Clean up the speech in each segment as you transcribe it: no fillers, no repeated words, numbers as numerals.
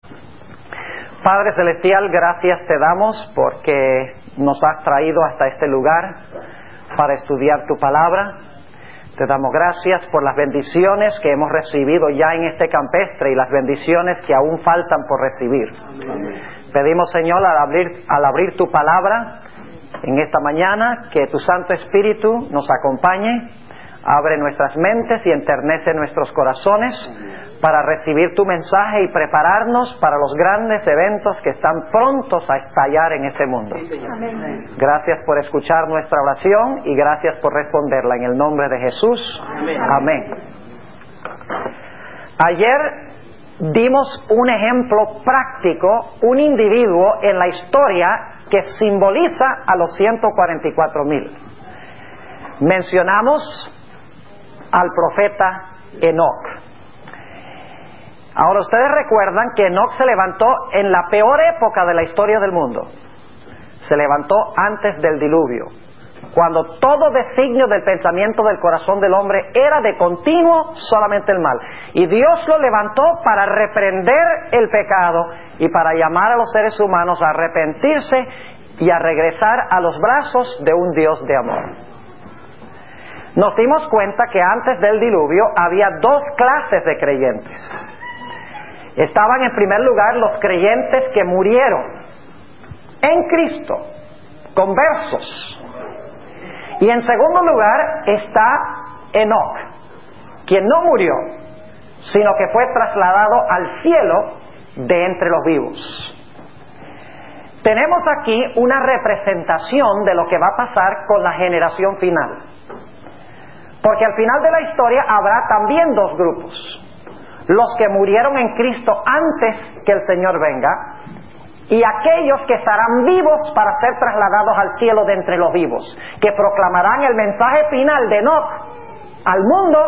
Padre Celestial, gracias te damos porque nos has traído hasta este lugar para estudiar tu palabra. Te damos gracias por las bendiciones que hemos recibido ya en este campestre y las bendiciones que aún faltan por recibir. Amén. Pedimos, Señor, al abrir tu palabra en esta mañana, que tu Santo Espíritu nos acompañe, abre nuestras mentes y enternece nuestros corazones para recibir tu mensaje y prepararnos para los grandes eventos que están prontos a estallar en este mundo. Amén. Gracias por escuchar nuestra oración y gracias por responderla en el nombre de Jesús. Amén. Amén. Ayer dimos un ejemplo práctico, un individuo en la historia que simboliza a los 144,000. Mencionamos al profeta Enoc. Ahora ustedes recuerdan que Enoc se levantó en la peor época de la historia del mundo. Se levantó antes del diluvio, cuando todo designio del pensamiento del corazón del hombre era de continuo solamente el mal. Y Dios lo levantó para reprender el pecado y para llamar a los seres humanos a arrepentirse y a regresar a los brazos de un Dios de amor. Nos dimos cuenta que antes del diluvio había dos clases de creyentes. Estaban en primer lugar los creyentes que murieron en Cristo, conversos. Y en segundo lugar está Enoc, quien no murió, sino que fue trasladado al cielo de entre los vivos. Tenemos aquí una representación de lo que va a pasar con la generación final. Porque al final de la historia habrá también dos grupos. Los que murieron en Cristo antes que el Señor venga y aquellos que estarán vivos para ser trasladados al cielo de entre los vivos, que proclamarán el mensaje final de Enoc al mundo,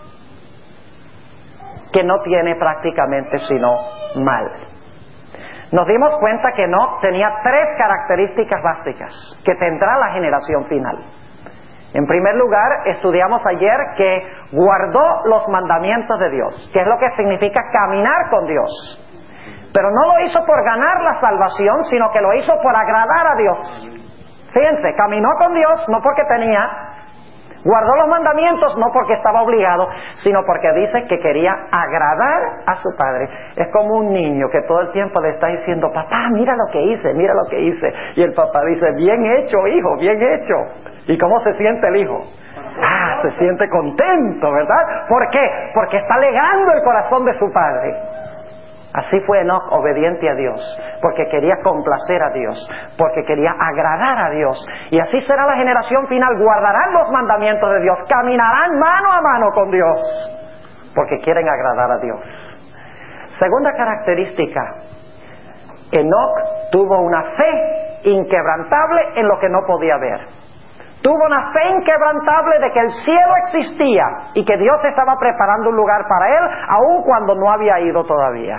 que no tiene prácticamente sino mal. Nos dimos cuenta que Enoc tenía tres características básicas que tendrá la generación final. En primer lugar, estudiamos ayer que guardó los mandamientos de Dios, que es lo que significa caminar con Dios. Pero no lo hizo por ganar la salvación, sino que lo hizo por agradar a Dios. Fíjense, caminó con Dios no porque tenía, guardó los mandamientos no porque estaba obligado, sino porque dice que quería agradar a su padre. Es como un niño que todo el tiempo le está diciendo: papá, mira lo que hice, mira lo que hice. Y el papá dice: bien hecho, hijo, bien hecho. ¿Y cómo se siente el hijo? Se siente contento, ¿verdad? ¿Por qué? Porque está alegando el corazón de su padre. Así fue Enoc, obediente a Dios, porque quería complacer a Dios, porque quería agradar a Dios. Y así será la generación final: guardarán los mandamientos de Dios, caminarán mano a mano con Dios, porque quieren agradar a Dios. Segunda característica: Enoc tuvo una fe inquebrantable en lo que no podía ver. Tuvo una fe inquebrantable de que el cielo existía y que Dios estaba preparando un lugar para él, aun cuando no había ido todavía.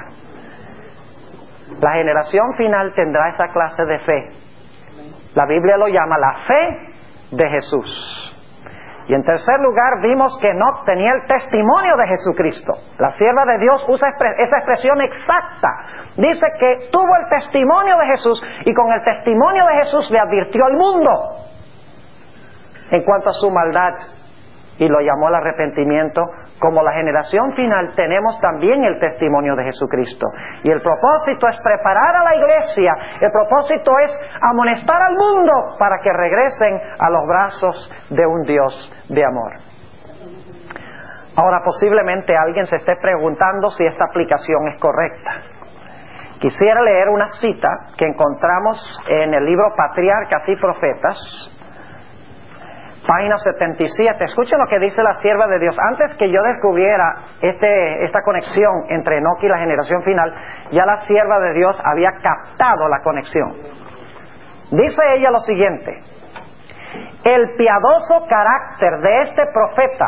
La generación final tendrá esa clase de fe. La Biblia lo llama la fe de Jesús. Y en tercer lugar, vimos que Enoc tenía el testimonio de Jesucristo. La sierva de Dios usa esa expresión exacta. Dice que tuvo el testimonio de Jesús y con el testimonio de Jesús le advirtió al mundo en cuanto a su maldad y lo llamó al arrepentimiento. Como la generación final tenemos también el testimonio de Jesucristo, y el propósito es preparar a la iglesia, el propósito es amonestar al mundo para que regresen a los brazos de un Dios de amor. Ahora, posiblemente alguien se esté preguntando si esta aplicación es correcta. Quisiera leer una cita que encontramos en el libro Patriarcas y Profetas, página 77. Escuchen lo que dice la sierva de Dios. Antes que yo descubriera esta conexión entre Enoc y la generación final, ya la sierva de Dios había captado la conexión. Dice ella lo siguiente: el piadoso carácter de este profeta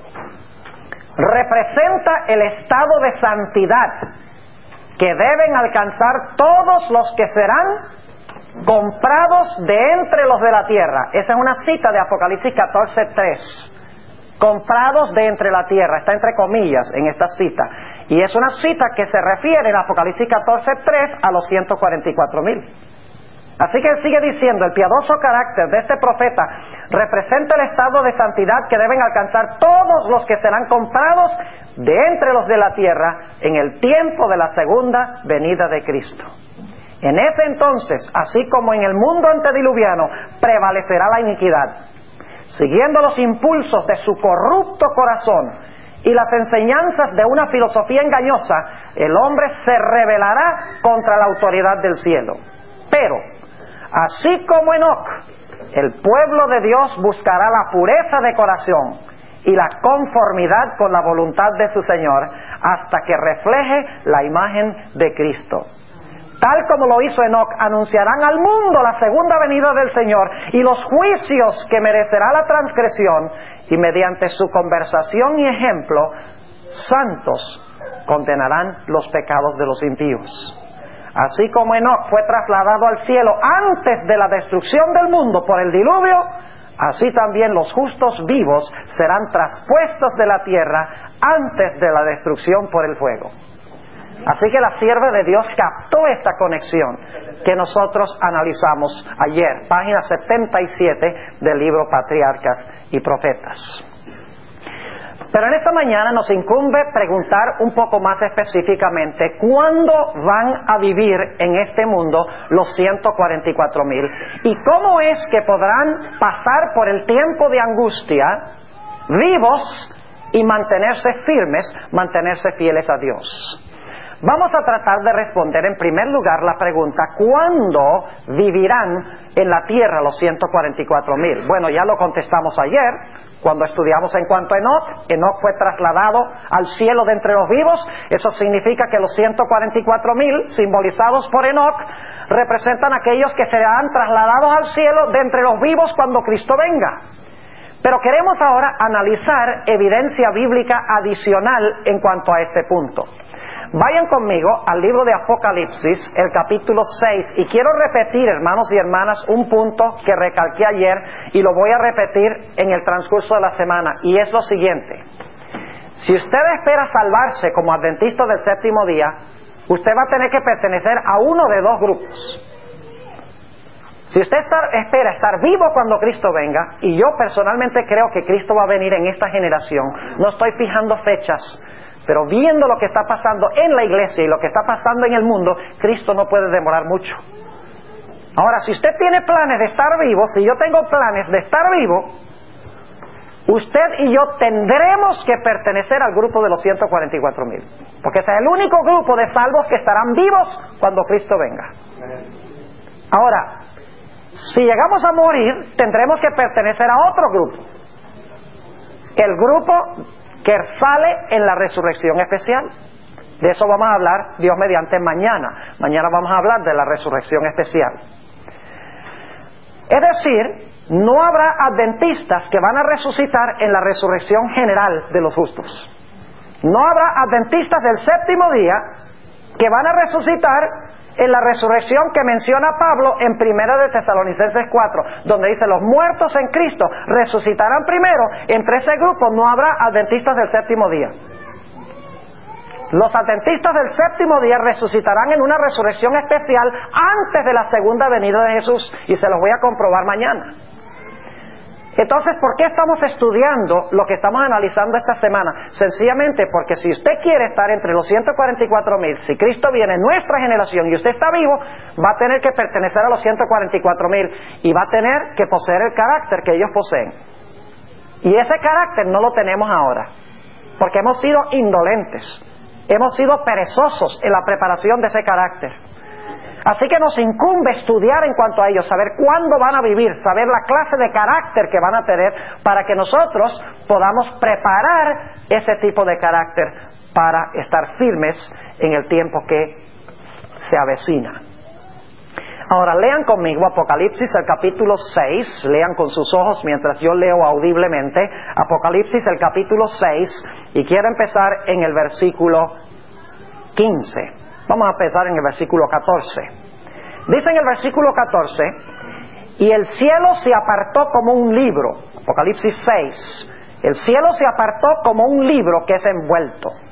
representa el estado de santidad que deben alcanzar todos los que serán comprados de entre los de la tierra. Esa es una cita de Apocalipsis 14:3. Comprados de entre la tierra, está entre comillas en esta cita. Y es una cita que se refiere en Apocalipsis 14:3 a los 144,000. Así que él sigue diciendo, el piadoso carácter de este profeta representa el estado de santidad que deben alcanzar todos los que serán comprados de entre los de la tierra en el tiempo de la segunda venida de Cristo. En ese entonces, así como en el mundo antediluviano, prevalecerá la iniquidad, siguiendo los impulsos de su corrupto corazón y las enseñanzas de una filosofía engañosa. El hombre se rebelará contra la autoridad del cielo. Pero, así como Enoc, el pueblo de Dios buscará la pureza de corazón y la conformidad con la voluntad de su Señor hasta que refleje la imagen de Cristo. Tal como lo hizo Enoc, anunciarán al mundo la segunda venida del Señor y los juicios que merecerá la transgresión, y mediante su conversación y ejemplo, santos condenarán los pecados de los impíos. Así como Enoc fue trasladado al cielo antes de la destrucción del mundo por el diluvio, así también los justos vivos serán traspuestos de la tierra antes de la destrucción por el fuego. Así que la sierva de Dios captó esta conexión que nosotros analizamos ayer, página 77 del libro Patriarcas y Profetas. Pero en esta mañana nos incumbe preguntar un poco más específicamente ¿cuándo van a vivir en este mundo los 144,000? ¿Y cómo es que podrán pasar por el tiempo de angustia vivos y mantenerse firmes, mantenerse fieles a Dios? Vamos a tratar de responder en primer lugar la pregunta ¿cuándo vivirán en la tierra los 144,000? Bueno, ya lo contestamos ayer cuando estudiamos en cuanto a Enoc. Enoc fue trasladado al cielo de entre los vivos. Eso significa que los 144,000 simbolizados por Enoc representan aquellos que serán trasladados al cielo de entre los vivos cuando Cristo venga. Pero queremos ahora analizar evidencia bíblica adicional en cuanto a este punto. Vayan conmigo al libro de Apocalipsis, el capítulo 6, y quiero repetir, hermanos y hermanas, un punto que recalqué ayer y lo voy a repetir en el transcurso de la semana, y es lo siguiente. Si usted espera salvarse como adventista del séptimo día, usted va a tener que pertenecer a uno de dos grupos. Si usted espera estar vivo cuando Cristo venga, y yo personalmente creo que Cristo va a venir en esta generación, no estoy fijando fechas, pero viendo lo que está pasando en la iglesia y lo que está pasando en el mundo, Cristo no puede demorar mucho. Ahora, si usted tiene planes de estar vivo, si yo tengo planes de estar vivo, usted y yo tendremos que pertenecer al grupo de los 144,000. Porque ese es el único grupo de salvos que estarán vivos cuando Cristo venga. Ahora, si llegamos a morir, tendremos que pertenecer a otro grupo. El grupo que sale en la resurrección especial. De eso vamos a hablar, Dios mediante, mañana. Mañana vamos a hablar de la resurrección especial. Es decir, no habrá adventistas que van a resucitar en la resurrección general de los justos. No habrá adventistas del séptimo día que van a resucitar en la resurrección que menciona Pablo en 1 de Tesalonicenses 4, donde dice los muertos en Cristo resucitarán primero. Entre ese grupo no habrá adventistas del séptimo día. Los adventistas del séptimo día resucitarán en una resurrección especial antes de la segunda venida de Jesús, y se los voy a comprobar mañana. Entonces, ¿por qué estamos estudiando lo que estamos analizando esta semana? Sencillamente porque si usted quiere estar entre los 144,000, si Cristo viene en nuestra generación y usted está vivo, va a tener que pertenecer a los 144,000 y va a tener que poseer el carácter que ellos poseen. Y ese carácter no lo tenemos ahora, porque hemos sido indolentes, hemos sido perezosos en la preparación de ese carácter. Así que nos incumbe estudiar en cuanto a ellos, saber cuándo van a vivir, saber la clase de carácter que van a tener, para que nosotros podamos preparar ese tipo de carácter para estar firmes en el tiempo que se avecina. Ahora lean conmigo Apocalipsis el capítulo 6, lean con sus ojos mientras yo leo audiblemente, Apocalipsis el capítulo 6, y quiero empezar en el versículo 15. Vamos a empezar en el versículo 14. Dice en el versículo 14, y el cielo se apartó como un libro, Apocalipsis 6, el cielo se apartó como un libro que es envuelto,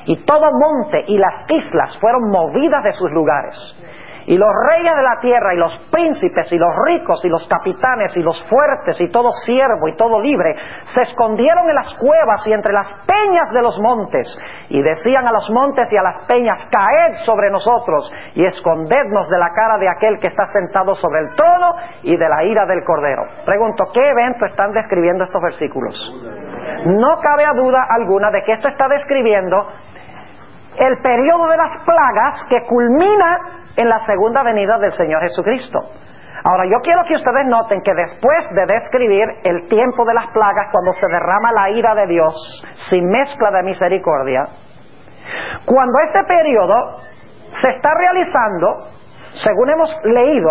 y todo monte y las islas fueron movidas de sus lugares. Y los reyes de la tierra y los príncipes y los ricos y los capitanes y los fuertes y todo siervo y todo libre se escondieron en las cuevas y entre las peñas de los montes, y decían a los montes y a las peñas: caed sobre nosotros y escondednos de la cara de aquel que está sentado sobre el trono y de la ira del Cordero. Pregunto, ¿qué evento están describiendo estos versículos? No cabe duda alguna de que esto está describiendo el periodo de las plagas que culmina en la segunda venida del Señor Jesucristo. Ahora, yo quiero que ustedes noten que después de describir el tiempo de las plagas, cuando se derrama la ira de Dios sin mezcla de misericordia, cuando este periodo se está realizando, según hemos leído,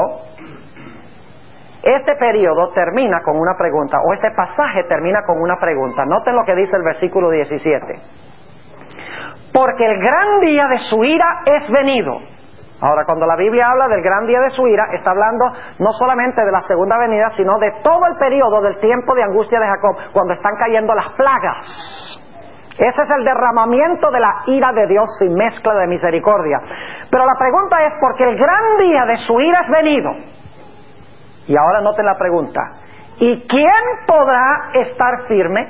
este periodo termina con una pregunta, o este pasaje termina con una pregunta. Noten lo que dice el versículo 17. Porque el gran día de su ira es venido. Ahora, cuando la Biblia habla del gran día de su ira, está hablando no solamente de la segunda venida, sino de todo el periodo del tiempo de angustia de Jacob, cuando están cayendo las plagas. Ese es el derramamiento de la ira de Dios sin mezcla de misericordia. Pero la pregunta es, porque el gran día de su ira es venido. Y ahora noten la pregunta: ¿y quién podrá estar firme?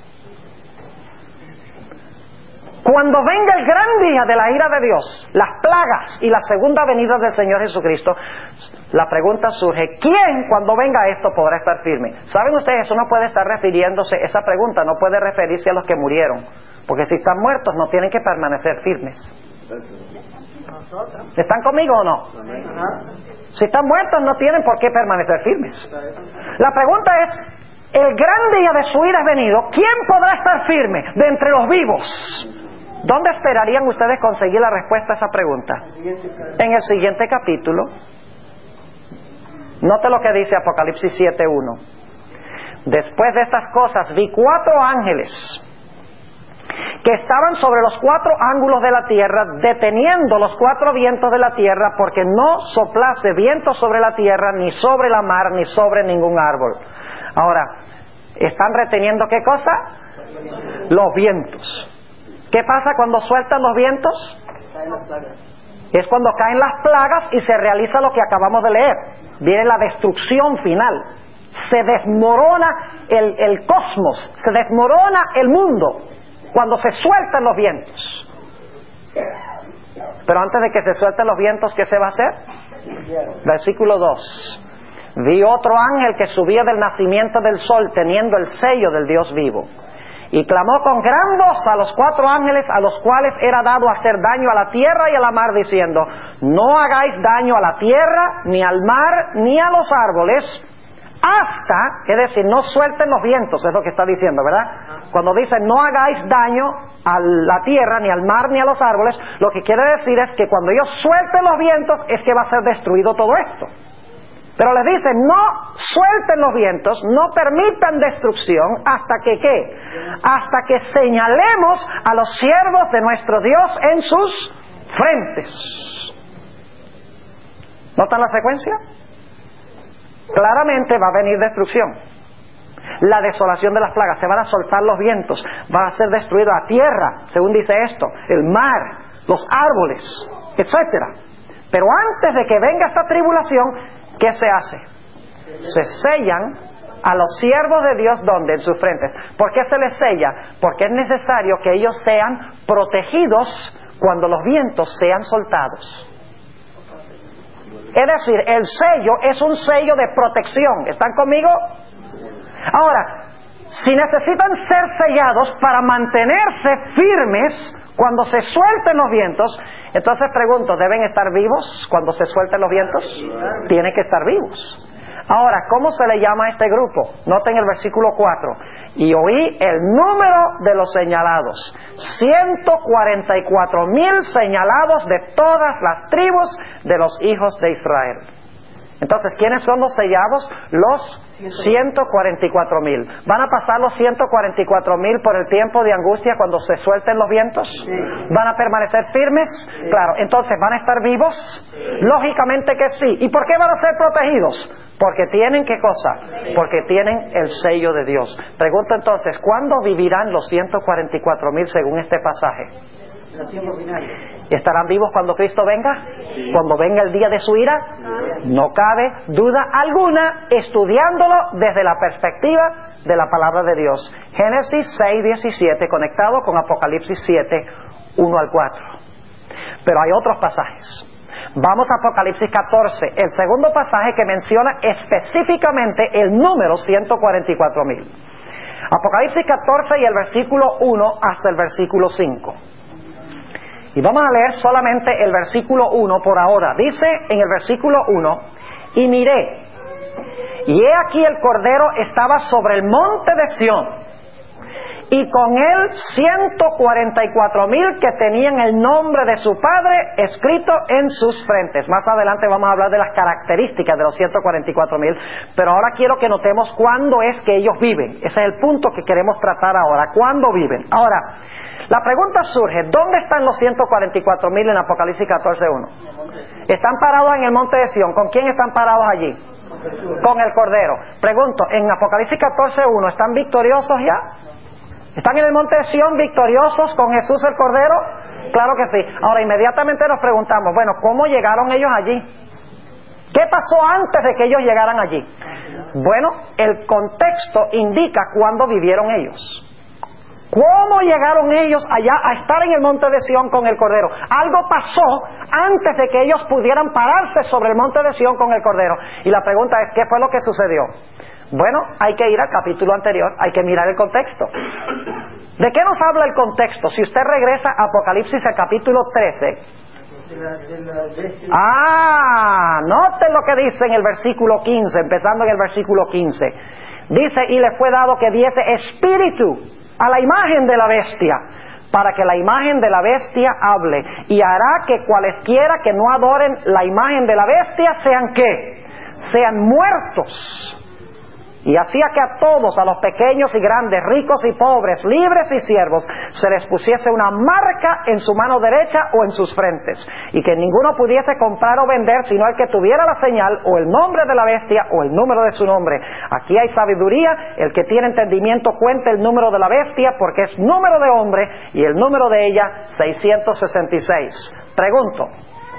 Cuando venga el gran día de la ira de Dios, las plagas y la segunda venida del Señor Jesucristo, la pregunta surge: ¿quién, cuando venga esto, podrá estar firme? ¿Saben ustedes? Eso no puede estar refiriéndose, esa pregunta no puede referirse a los que murieron, porque si están muertos no tienen que permanecer firmes. ¿Están conmigo o no? Si están muertos no tienen por qué permanecer firmes. La pregunta es: el gran día de su ira es venido, ¿quién podrá estar firme de entre los vivos? ¿Dónde esperarían ustedes conseguir la respuesta a esa pregunta? En el siguiente capítulo. Note lo que dice Apocalipsis 7:1. Después de estas cosas vi 4 ángeles que estaban sobre los 4 ángulos de la tierra, deteniendo los 4 vientos de la tierra, porque no soplase viento sobre la tierra, ni sobre la mar, ni sobre ningún árbol. Ahora, ¿están reteniendo qué cosa? Los vientos. ¿Qué pasa cuando sueltan los vientos? Es cuando caen las plagas y se realiza lo que acabamos de leer. Viene la destrucción final. Se desmorona el cosmos, se desmorona el mundo cuando se sueltan los vientos. Pero antes de que se suelten los vientos, ¿qué se va a hacer? Versículo 2. Vi otro ángel que subía del nacimiento del sol, teniendo el sello del Dios vivo. Y clamó con gran voz a los 4 ángeles, a los cuales era dado hacer daño a la tierra y a la mar, diciendo: no hagáis daño a la tierra, ni al mar, ni a los árboles, hasta, es decir, no suelten los vientos, es lo que está diciendo, ¿verdad? Cuando dice no hagáis daño a la tierra, ni al mar, ni a los árboles, lo que quiere decir es que cuando ellos suelten los vientos, es que va a ser destruido todo esto. Pero les dice: no suelten los vientos, no permitan destrucción, hasta que ¿qué? Hasta que señalemos a los siervos de nuestro Dios en sus frentes. ¿Notan la secuencia? Claramente va a venir destrucción. La desolación de las plagas, se van a soltar los vientos, va a ser destruida la tierra, según dice esto, el mar, los árboles, etcétera. Pero antes de que venga esta tribulación, ¿qué se hace? Se sellan a los siervos de Dios, ¿dónde? En sus frentes. ¿Por qué se les sella? Porque es necesario que ellos sean protegidos cuando los vientos sean soltados. Es decir, el sello es un sello de protección. ¿Están conmigo? Ahora, si necesitan ser sellados para mantenerse firmes cuando se suelten los vientos, entonces pregunto, ¿deben estar vivos cuando se suelten los vientos? Tienen que estar vivos. Ahora, ¿cómo se le llama a este grupo? Noten el versículo 4. Y oí el número de los señalados. 144,000 señalados de todas las tribus de los hijos de Israel. Entonces, ¿quiénes son los sellados? Los 144,000. ¿Van a pasar los 144,000 por el tiempo de angustia cuando se suelten los vientos? Sí. ¿Van a permanecer firmes? Sí. Claro. Entonces, ¿van a estar vivos? Sí. Lógicamente que sí. ¿Y por qué van a ser protegidos? Porque tienen, ¿qué cosa? Porque tienen el sello de Dios. Pregunto entonces, ¿cuándo vivirán los 144,000 según este pasaje? ¿Estarán vivos cuando Cristo venga? Cuando venga el día de su ira. No cabe duda alguna, estudiándolo desde la perspectiva de la palabra de Dios. Génesis 6:17 conectado con Apocalipsis 7:1 al 4. Pero hay otros pasajes. Vamos a Apocalipsis 14, el segundo pasaje que menciona específicamente el número 144,000. Apocalipsis 14 y el versículo 1 hasta el versículo 5. Y vamos a leer solamente el versículo 1 por ahora. Dice en el versículo 1: y miré, y he aquí el Cordero estaba sobre el monte de Sión, y con él 144,000 que tenían el nombre de su Padre escrito en sus frentes. Más adelante vamos a hablar de las características de los 144,000, pero ahora quiero que notemos cuándo es que ellos viven. Ese es el punto que queremos tratar ahora. ¿Cuándo viven? Ahora, la pregunta surge: ¿dónde están los 144,000 en Apocalipsis 14:1? Están parados en el monte de Sión. ¿Con quién están parados allí? Con el Cordero. Pregunto, en Apocalipsis 14:1, ¿están victoriosos ya? ¿Están en el monte de Sión victoriosos con Jesús el Cordero? Claro que sí. Ahora inmediatamente nos preguntamos, bueno, ¿cómo llegaron ellos allí? ¿Qué pasó antes de que ellos llegaran allí? Bueno, el contexto indica cuándo vivieron ellos. ¿Cómo llegaron ellos allá a estar en el monte de Sión con el Cordero? Algo pasó antes de que ellos pudieran pararse sobre el monte de Sión con el Cordero. Y la pregunta es, ¿qué fue lo que sucedió? Bueno, hay que ir al capítulo anterior, hay que mirar el contexto. ¿De qué nos habla el contexto? Si usted regresa a Apocalipsis al capítulo 13. Noten lo que dice en el versículo 15, empezando en el versículo 15. Dice: y le fue dado que diese espíritu a la imagen de la bestia, para que la imagen de la bestia hable, y hará que cualesquiera que no adoren la imagen de la bestia sean ¿qué? Sean muertos. Y hacía que a todos, a los pequeños y grandes, ricos y pobres, libres y siervos, se les pusiese una marca en su mano derecha o en sus frentes, y que ninguno pudiese comprar o vender sino el que tuviera la señal o el nombre de la bestia o el número de su nombre. Aquí hay sabiduría. El que tiene entendimiento cuente el número de la bestia, porque es número de hombre, y el número de ella 666. Pregunto,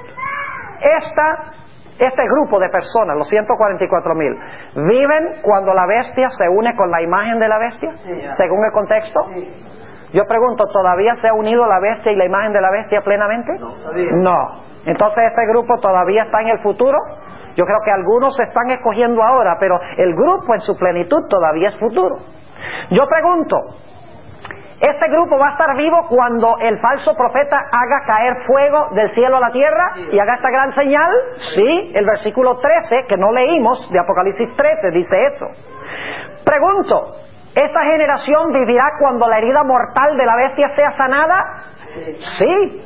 este grupo de personas, los 144,000, ¿viven cuando la bestia se une con la imagen de la bestia? Según el contexto. Yo pregunto, ¿todavía se ha unido la bestia y la imagen de la bestia plenamente? No. Entonces, ¿este grupo todavía está en el futuro? Yo creo que algunos se están escogiendo ahora, pero el grupo en su plenitud todavía es futuro. Yo pregunto, ¿este grupo va a estar vivo cuando el falso profeta haga caer fuego del cielo a la tierra y haga esta gran señal? Sí, el versículo 13, que no leímos, de Apocalipsis 13, dice eso. Pregunto, ¿esta generación vivirá cuando la herida mortal de la bestia sea sanada? Sí.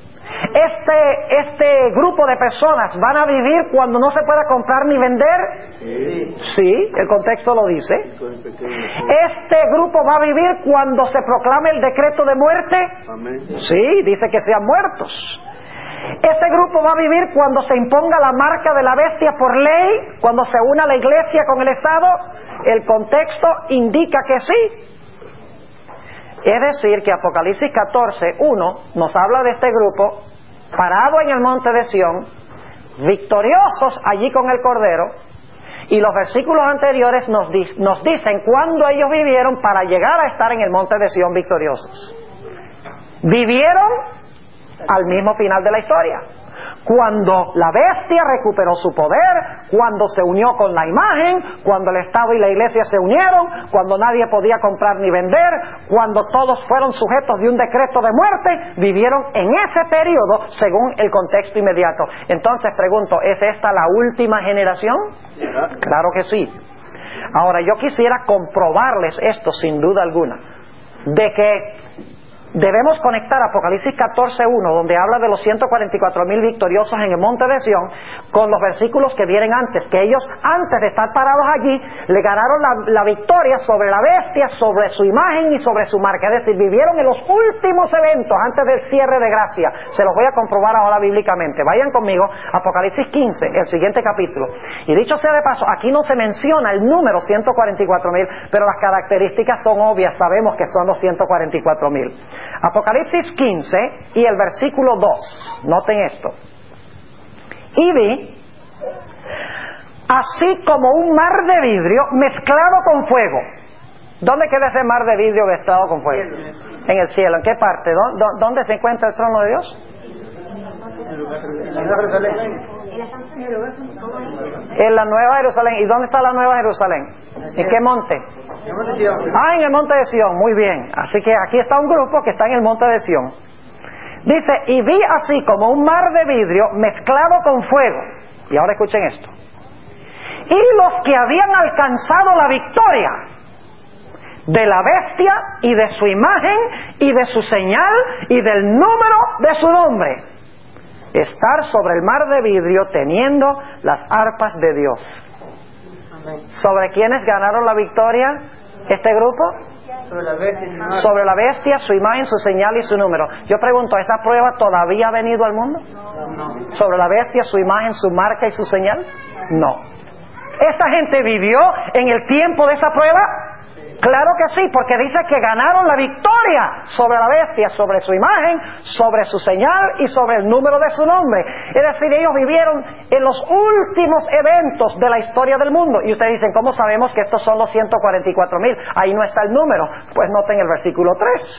¿Este grupo de personas van a vivir cuando no se pueda comprar ni vender? Sí, el contexto lo dice. ¿Este grupo va a vivir cuando se proclame el decreto de muerte? Sí, dice que sean muertos. ¿Este grupo va a vivir cuando se imponga la marca de la bestia por ley? ¿Cuando se una la iglesia con el Estado? El contexto indica que sí. Es decir, que Apocalipsis 14:1 nos habla de este grupo parado en el monte de Sión, victoriosos allí con el Cordero, y los versículos anteriores nos dicen cuándo ellos vivieron para llegar a estar en el monte de Sión victoriosos. Vivieron al mismo final de la historia, cuando la bestia recuperó su poder, cuando se unió con la imagen, cuando el Estado y la Iglesia se unieron, cuando nadie podía comprar ni vender, cuando todos fueron sujetos de un decreto de muerte. Vivieron en ese periodo según el contexto inmediato. Entonces pregunto, ¿es esta la última generación? Claro que sí. Ahora, yo quisiera comprobarles esto sin duda alguna, de que debemos conectar Apocalipsis 14:1, donde habla de los 144,000 victoriosos en el monte de Sión, con los versículos que vienen antes, que ellos antes de estar parados allí le ganaron la victoria sobre la bestia, sobre su imagen y sobre su marca. Es decir, vivieron en los últimos eventos antes del cierre de gracia. Se los voy a comprobar ahora bíblicamente. Vayan conmigo, Apocalipsis 15, el siguiente capítulo. Y dicho sea de paso, aquí no se menciona el número 144,000, pero las características son obvias, sabemos que son los 144,000. Apocalipsis 15 y el versículo 2. Noten esto. Y vi, así como un mar de vidrio mezclado con fuego. ¿Dónde queda ese mar de vidrio mezclado con fuego? En el cielo. ¿En qué parte? ¿Dónde se encuentra el trono de Dios? En la Nueva Jerusalén. ¿Y dónde está la Nueva Jerusalén? ¿En qué monte? En el monte de Sión. Muy bien. Así que aquí está un grupo que está en el monte de Sión. Dice, y vi así como un mar de vidrio mezclado con fuego. Y ahora escuchen esto. Y los que habían alcanzado la victoria de la bestia y de su imagen y de su señal y del número de su nombre, estar sobre el mar de vidrio teniendo las arpas de Dios. Amén. ¿Sobre quiénes ganaron la victoria este grupo? Sobre la bestia, su imagen, su señal y su número. Yo pregunto, ¿esta prueba todavía ha venido al mundo? No. ¿Sobre la bestia, su imagen, su marca y su señal? No. ¿Esta gente vivió en el tiempo de esa prueba? Claro que sí, porque dice que ganaron la victoria sobre la bestia, sobre su imagen, sobre su señal y sobre el número de su nombre. Es decir, ellos vivieron en los últimos eventos de la historia del mundo. Y ustedes dicen, ¿cómo sabemos que estos son los 144,000? Ahí no está el número. Pues noten el versículo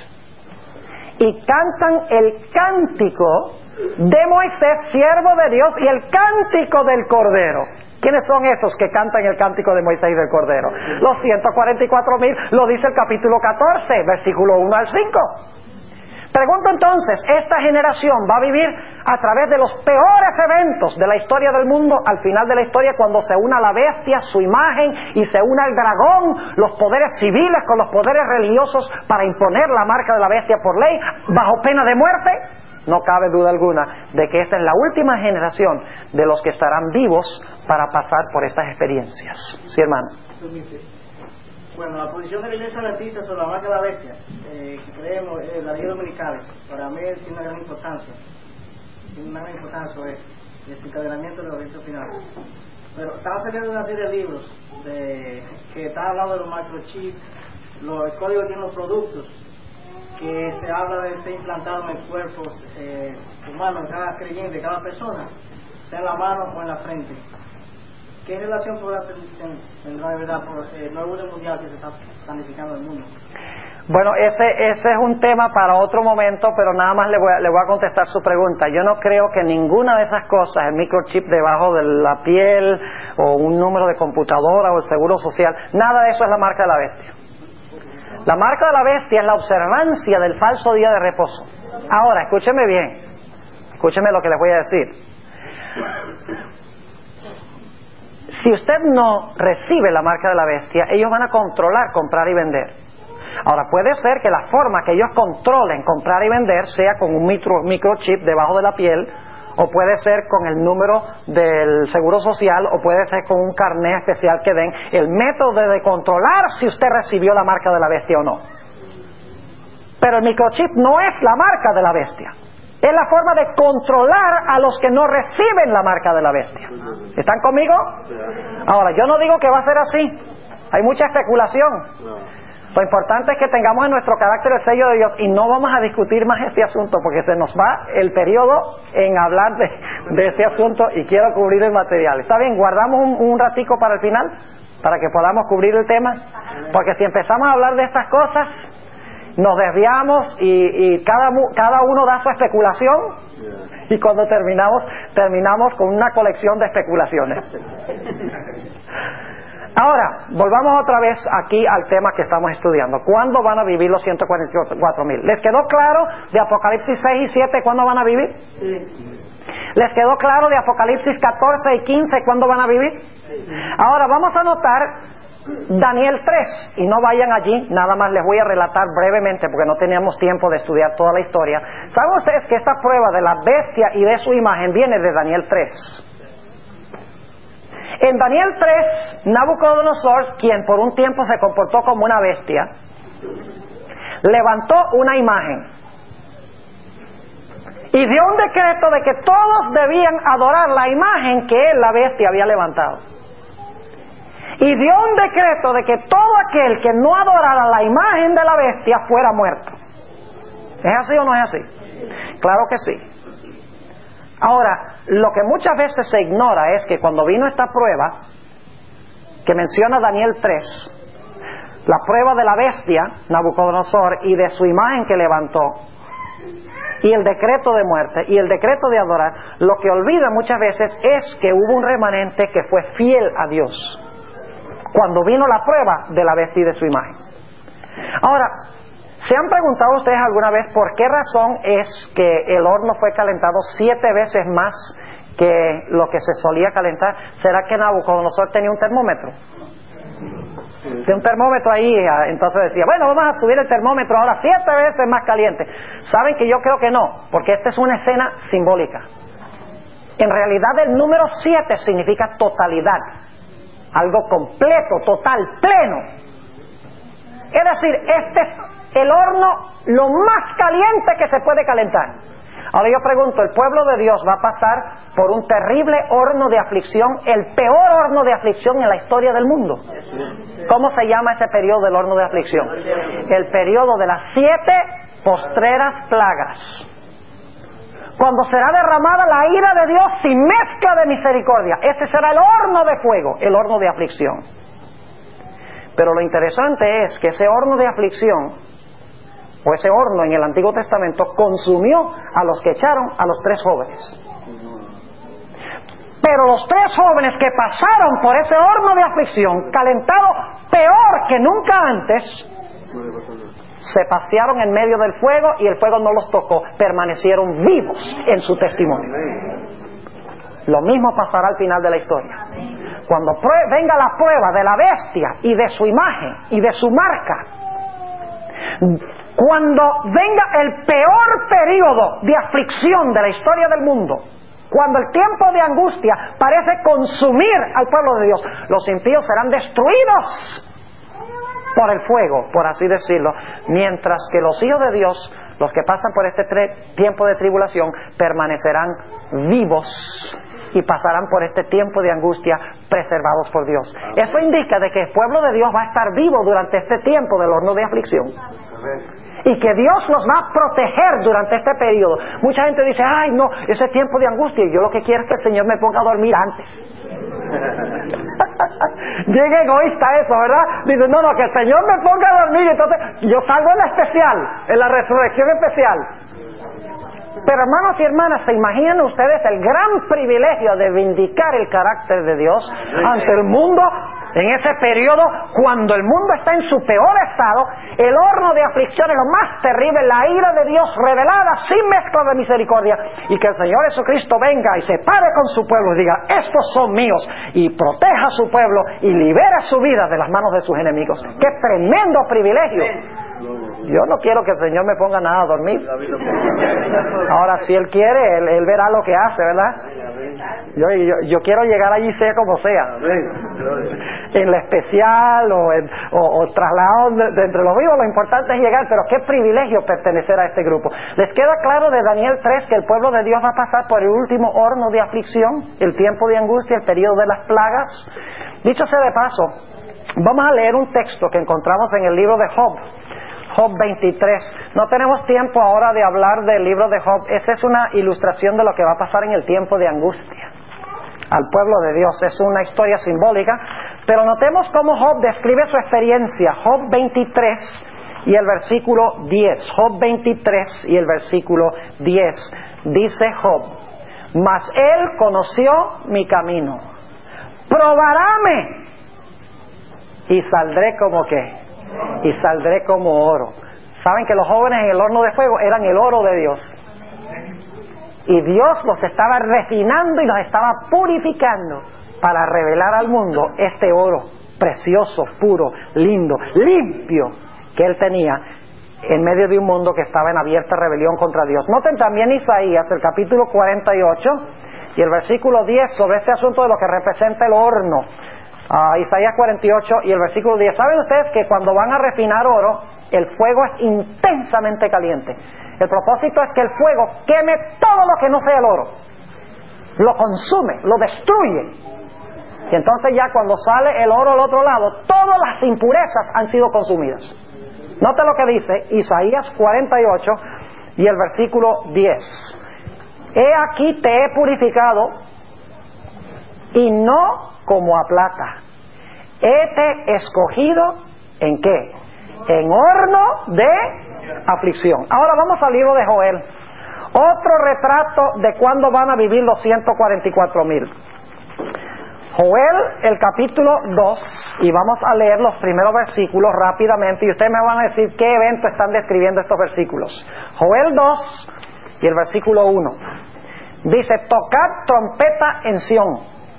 3. Y cantan el cántico de Moisés, siervo de Dios, y el cántico del Cordero. ¿Quiénes son esos que cantan el cántico de Moisés y del Cordero? Los 144,000, lo dice el capítulo 14, versículo 1 al 5. Pregunto entonces, ¿esta generación va a vivir a través de los peores eventos de la historia del mundo, al final de la historia, cuando se una la bestia, su imagen, y se una el dragón, los poderes civiles con los poderes religiosos para imponer la marca de la bestia por ley, bajo pena de muerte? No cabe duda alguna de que esta es la última generación de los que estarán vivos para pasar por estas experiencias. ¿Sí, hermano? Bueno, la posición de la Iglesia Adventista sobre la marca de la bestia, que creemos, la ley dominical, para mí tiene una gran importancia. Tiene una gran importancia el desencadenamiento de los eventos finales. Pero estaba saliendo una serie de libros que están hablando de los microchips, el código que tienen los productos, que se habla de ser implantado en el cuerpo humano, en cada creyente, cada persona, sea en la mano o en la frente. ¿Qué relación tendrá de verdad por el nuevo orden mundial que se está planificando en el mundo? Bueno, ese es un tema para otro momento, pero nada más le voy a contestar su pregunta. Yo no creo que ninguna de esas cosas, el microchip debajo de la piel, o un número de computadora, o el seguro social, nada de eso es la marca de la bestia. La marca de la bestia es la observancia del falso día de reposo. Ahora, escúcheme bien, escúcheme lo que les voy a decir. Si usted no recibe la marca de la bestia, ellos van a controlar comprar y vender. Ahora, puede ser que la forma que ellos controlen comprar y vender sea con un microchip debajo de la piel, o puede ser con el número del seguro social, o puede ser con un carnet especial que den. El método de controlar si usted recibió la marca de la bestia o no. Pero el microchip no es la marca de la bestia. Es la forma de controlar a los que no reciben la marca de la bestia. ¿Están conmigo? Ahora, yo no digo que va a ser así. Hay mucha especulación. Lo importante es que tengamos en nuestro carácter el sello de Dios, y no vamos a discutir más este asunto porque se nos va el periodo en hablar de este asunto y quiero cubrir el material. ¿Está bien? ¿Guardamos un ratico para el final? Para que podamos cubrir el tema. Porque si empezamos a hablar de estas cosas, nos desviamos y cada uno da su especulación, y cuando terminamos con una colección de especulaciones. Ahora, volvamos otra vez aquí al tema que estamos estudiando. ¿Cuándo van a vivir los 144,000? ¿Les quedó claro de Apocalipsis 6 y 7 cuándo van a vivir? Sí. ¿Les quedó claro de Apocalipsis 14 y 15 cuándo van a vivir? Sí. Ahora vamos a notar Daniel 3, y no vayan allí, nada más les voy a relatar brevemente porque no teníamos tiempo de estudiar toda la historia. ¿Saben ustedes que esta prueba de la bestia y de su imagen viene de Daniel 3? En Daniel 3, Nabucodonosor, quien por un tiempo se comportó como una bestia, levantó una imagen y dio un decreto de que todos debían adorar la imagen que él, la bestia, había levantado. Y dio un decreto de que todo aquel que no adorara la imagen de la bestia fuera muerto. ¿Es así o no es así? Claro que sí. Ahora, lo que muchas veces se ignora es que cuando vino esta prueba, que menciona Daniel 3, la prueba de la bestia, Nabucodonosor, y de su imagen que levantó, y el decreto de muerte, y el decreto de adorar, lo que olvida muchas veces es que hubo un remanente que fue fiel a Dios, cuando vino la prueba de la bestia y de su imagen. Ahora, ¿se han preguntado ustedes alguna vez por qué razón es que el horno fue calentado 7 veces más que lo que se solía calentar? ¿Será que Nabucodonosor tenía un termómetro? De un termómetro ahí, entonces decía, bueno, vamos a subir el termómetro ahora 7 veces más caliente. ¿Saben que yo creo que no? Porque esta es una escena simbólica. En realidad el número 7 significa totalidad, algo completo, total, pleno. Es decir, este es el horno lo más caliente que se puede calentar. Ahora yo pregunto, ¿el pueblo de Dios va a pasar por un terrible horno de aflicción, el peor horno de aflicción en la historia del mundo? ¿Cómo se llama ese periodo del horno de aflicción? El periodo de las 7 postreras plagas, cuando será derramada la ira de Dios sin mezcla de misericordia. Ese será el horno de fuego, el horno de aflicción. Pero lo interesante es que ese horno de aflicción, o ese horno en el Antiguo Testamento, consumió a los que echaron a los 3 jóvenes. Pero los 3 jóvenes que pasaron por ese horno de aflicción, calentado peor que nunca antes, se pasearon en medio del fuego y el fuego no los tocó, permanecieron vivos en su testimonio. Lo mismo pasará al final de la historia. Cuando venga la prueba de la bestia y de su imagen y de su marca, cuando venga el peor periodo de aflicción de la historia del mundo, cuando el tiempo de angustia parece consumir al pueblo de Dios, los impíos serán destruidos por el fuego, por así decirlo, mientras que los hijos de Dios, los que pasan por este tiempo de tribulación, permanecerán vivos y pasarán por este tiempo de angustia preservados por Dios. Eso indica de que el pueblo de Dios va a estar vivo durante este tiempo del horno de aflicción, y que Dios los va a proteger durante este periodo. Mucha gente dice, ay no, ese tiempo de angustia, y yo lo que quiero es que el Señor me ponga a dormir antes. Llega egoísta eso, ¿verdad? Dice, no, que el Señor me ponga a dormir, entonces yo salgo en la especial, en la resurrección especial. Pero hermanos y hermanas, ¿se imaginan ustedes el gran privilegio de vindicar el carácter de Dios ante el mundo en ese periodo, cuando el mundo está en su peor estado, el horno de aflicción es lo más terrible, la ira de Dios revelada sin mezcla de misericordia, y que el Señor Jesucristo venga y se pare con su pueblo y diga, estos son míos, y proteja a su pueblo y libera su vida de las manos de sus enemigos? ¡Qué tremendo privilegio! Yo no quiero que el Señor me ponga nada a dormir. Ahora, si Él quiere, Él verá lo que hace, ¿verdad? Yo quiero llegar allí sea como sea, en la especial o trasladado de entre los vivos. Lo importante es llegar, pero qué privilegio pertenecer a este grupo. ¿Les queda claro de Daniel 3 que el pueblo de Dios va a pasar por el último horno de aflicción, el tiempo de angustia, el periodo de las plagas? Dicho sea de paso, vamos a leer un texto que encontramos en el libro de Job, Job 23. No tenemos tiempo ahora de hablar del libro de Job. Esa es una ilustración de lo que va a pasar en el tiempo de angustia al pueblo de Dios. Es una historia simbólica, pero notemos cómo Job describe su experiencia. Job 23 y el versículo 10. Job 23 y el versículo 10. Dice Job, mas él conoció mi camino, probaráme y saldré como qué, y saldré como oro. Saben que los jóvenes en el horno de fuego eran el oro de Dios, y Dios los estaba refinando y los estaba purificando para revelar al mundo este oro precioso, puro, lindo, limpio que Él tenía en medio de un mundo que estaba en abierta rebelión contra Dios. Noten también Isaías, el capítulo 48 y el versículo 10, sobre este asunto de lo que representa el horno. Isaías 48 y el versículo 10. ¿Saben ustedes que cuando van a refinar oro, el fuego es intensamente caliente? El propósito es que el fuego queme todo lo que no sea el oro, lo consume, lo destruye, y entonces ya cuando sale el oro al otro lado, todas las impurezas han sido consumidas. Note lo que dice Isaías 48 y el versículo 10. He aquí te he purificado, y no como a plata. Hete escogido, ¿en qué? En horno de aflicción. Ahora vamos al libro de Joel. Otro retrato de cuándo van a vivir los 144,000. Joel, el capítulo 2, y vamos a leer los primeros versículos rápidamente, y ustedes me van a decir qué evento están describiendo estos versículos. Joel 2 y el versículo 1. Dice: tocad trompeta en Sión,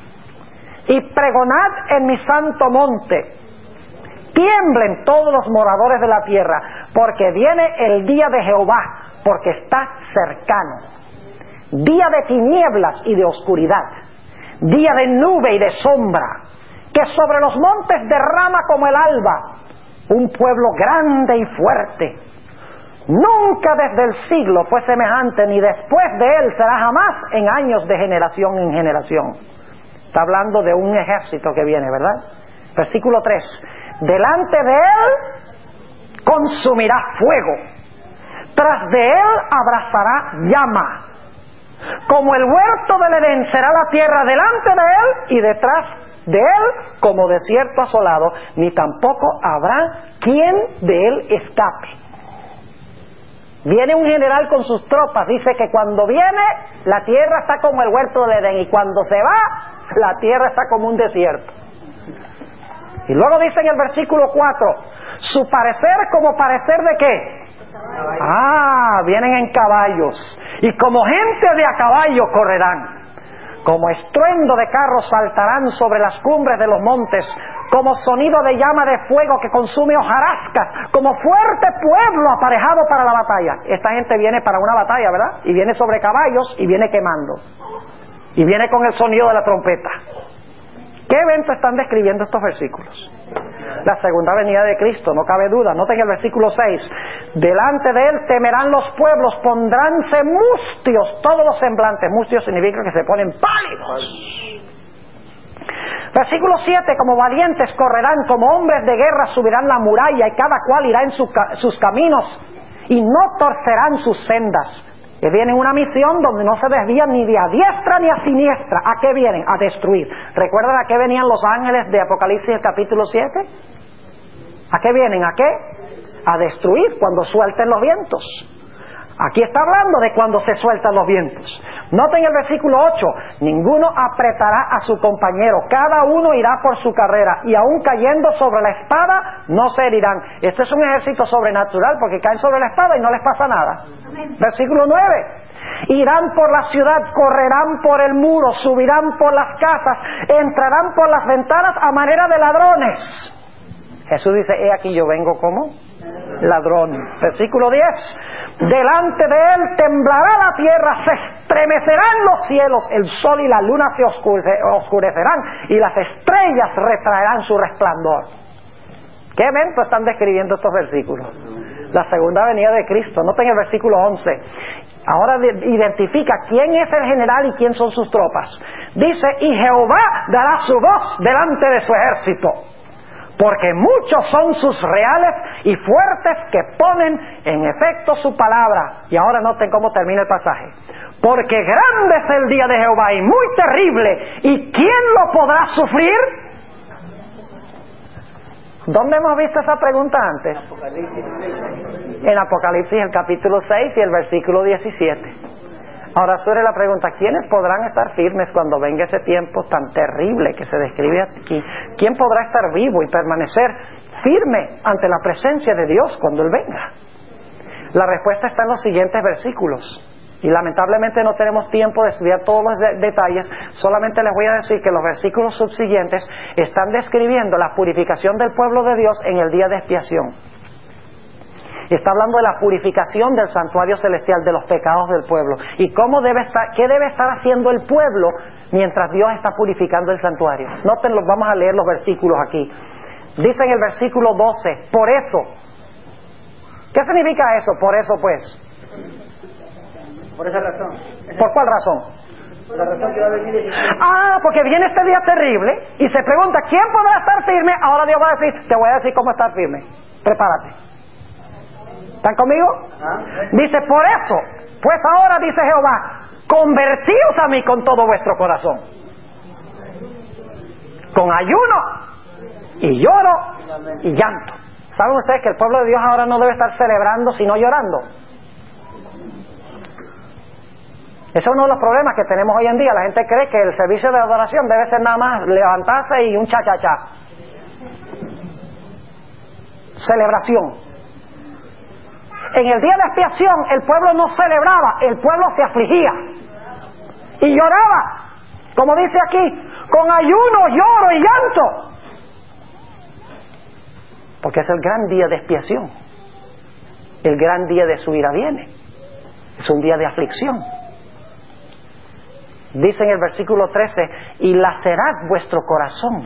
y pregonad en mi santo monte. Tiemblen todos los moradores de la tierra, porque viene el día de Jehová, porque está cercano. Día de tinieblas y de oscuridad, día de nube y de sombra, que sobre los montes derrama como el alba, un pueblo grande y fuerte. Nunca desde el siglo fue semejante, ni después de él será jamás en años de generación en generación. Está hablando de un ejército que viene, ¿verdad? Versículo 3. Delante de él consumirá fuego, tras de él abrazará llama. Como el huerto del Edén será la tierra delante de él, y detrás de él como desierto asolado, ni tampoco habrá quien de él escape. Viene un general con sus tropas, dice que cuando viene la tierra está como el huerto del Edén, y cuando se va la tierra está como un desierto. Y luego dice en el versículo 4, su parecer como parecer de qué. Vienen en caballos, y como gente de a caballo correrán, como estruendo de carros saltarán sobre las cumbres de los montes, como sonido de llama de fuego que consume hojarascas, como fuerte pueblo aparejado para la batalla. Esta gente viene para una batalla, ¿verdad? Y viene sobre caballos y viene quemando, y viene con el sonido de la trompeta. ¿Qué evento están describiendo estos versículos? La segunda venida de Cristo, no cabe duda. Noten el versículo 6. Delante de él temerán los pueblos, pondránse mustios todos los semblantes. Mustios significa que se ponen pálidos. Versículo 7. Como valientes correrán, como hombres de guerra subirán la muralla, y cada cual irá en sus caminos, y no torcerán sus sendas. Que vienen una misión donde no se desvían ni de a diestra ni a siniestra. ¿A qué vienen? A destruir. ¿Recuerdan a qué venían los ángeles de Apocalipsis el capítulo 7? ¿A qué vienen? ¿A qué? A destruir cuando suelten los vientos. Aquí está hablando de cuando se sueltan los vientos. Noten el versículo 8. Ninguno apretará a su compañero, cada uno irá por su carrera, y aun cayendo sobre la espada no se herirán. Este es un ejército sobrenatural, porque caen sobre la espada y no les pasa nada. Versículo 9. Irán por la ciudad, correrán por el muro, subirán por las casas, entrarán por las ventanas a manera de ladrones. Jesús dice: he aquí yo vengo como ladrón. Versículo 10. Delante de él temblará la tierra, se estremecerán los cielos, el sol y la luna se oscurecerán, y las estrellas retraerán su resplandor. ¿Qué evento están describiendo estos versículos? La segunda venida de Cristo. Noten el versículo 11. Ahora identifica quién es el general y quién son sus tropas. Dice: y Jehová dará su voz delante de su ejército, porque muchos son sus reales y fuertes que ponen en efecto su palabra. Y ahora noten cómo termina el pasaje. Porque grande es el día de Jehová y muy terrible, ¿y quién lo podrá sufrir? ¿Dónde hemos visto esa pregunta antes? En Apocalipsis el capítulo 6 y el versículo 17. Ahora surge la pregunta: ¿quiénes podrán estar firmes cuando venga ese tiempo tan terrible que se describe aquí? ¿Quién podrá estar vivo y permanecer firme ante la presencia de Dios cuando Él venga? La respuesta está en los siguientes versículos, y lamentablemente no tenemos tiempo de estudiar todos los detalles. Solamente les voy a decir que los versículos subsiguientes están describiendo la purificación del pueblo de Dios en el día de expiación. Está hablando de la purificación del santuario celestial, de los pecados del pueblo, y qué debe estar haciendo el pueblo mientras Dios está purificando el santuario. Nótenlo, vamos a leer los versículos aquí. Dice en el versículo 12: por eso. ¿Qué significa eso? Por eso pues. Por esa razón. ¿Por cuál razón? Por la razón que va a venir. Porque viene este día terrible y se pregunta: ¿quién podrá estar firme? Ahora Dios va a decir: te voy a decir cómo estar firme. Prepárate. ¿Están conmigo? Dice, por eso, pues ahora dice Jehová, convertíos a mí con todo vuestro corazón, con ayuno y lloro y llanto. ¿Saben ustedes que el pueblo de Dios ahora no debe estar celebrando sino llorando? Ese es uno de los problemas que tenemos hoy en día. La gente cree que el servicio de adoración debe ser nada más levantarse y un cha-cha-cha. Celebración. En el día de expiación el pueblo no celebraba, el pueblo se afligía y lloraba, como dice aquí, con ayuno, lloro y llanto, porque es el gran día de expiación. El gran día de su ira viene. Es un día de aflicción. Dice en el versículo 13, y lacerad vuestro corazón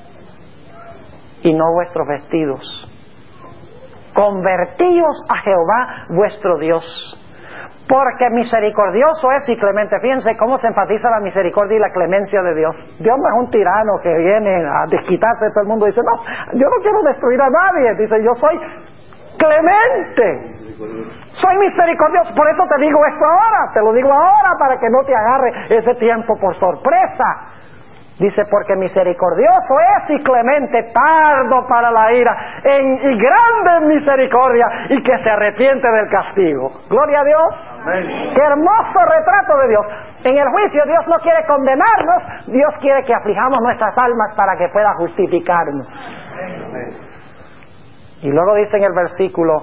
y no vuestros vestidos. Convertíos a Jehová vuestro Dios, porque misericordioso es y clemente. Fíjense cómo se enfatiza la misericordia y la clemencia de Dios. Dios no es un tirano que viene a desquitarse de todo el mundo y dice, no, yo no quiero destruir a nadie. Dice, yo soy clemente, soy misericordioso. Por eso te digo esto ahora, te lo digo ahora para que no te agarre ese tiempo por sorpresa. Dice, porque misericordioso es y clemente, tardo para la ira, y grande en misericordia, y que se arrepiente del castigo. Gloria a Dios. Amén. Qué hermoso retrato de Dios. En el juicio Dios no quiere condenarnos, Dios quiere que aflijamos nuestras almas para que pueda justificarnos. Amén. Y luego dice en el versículo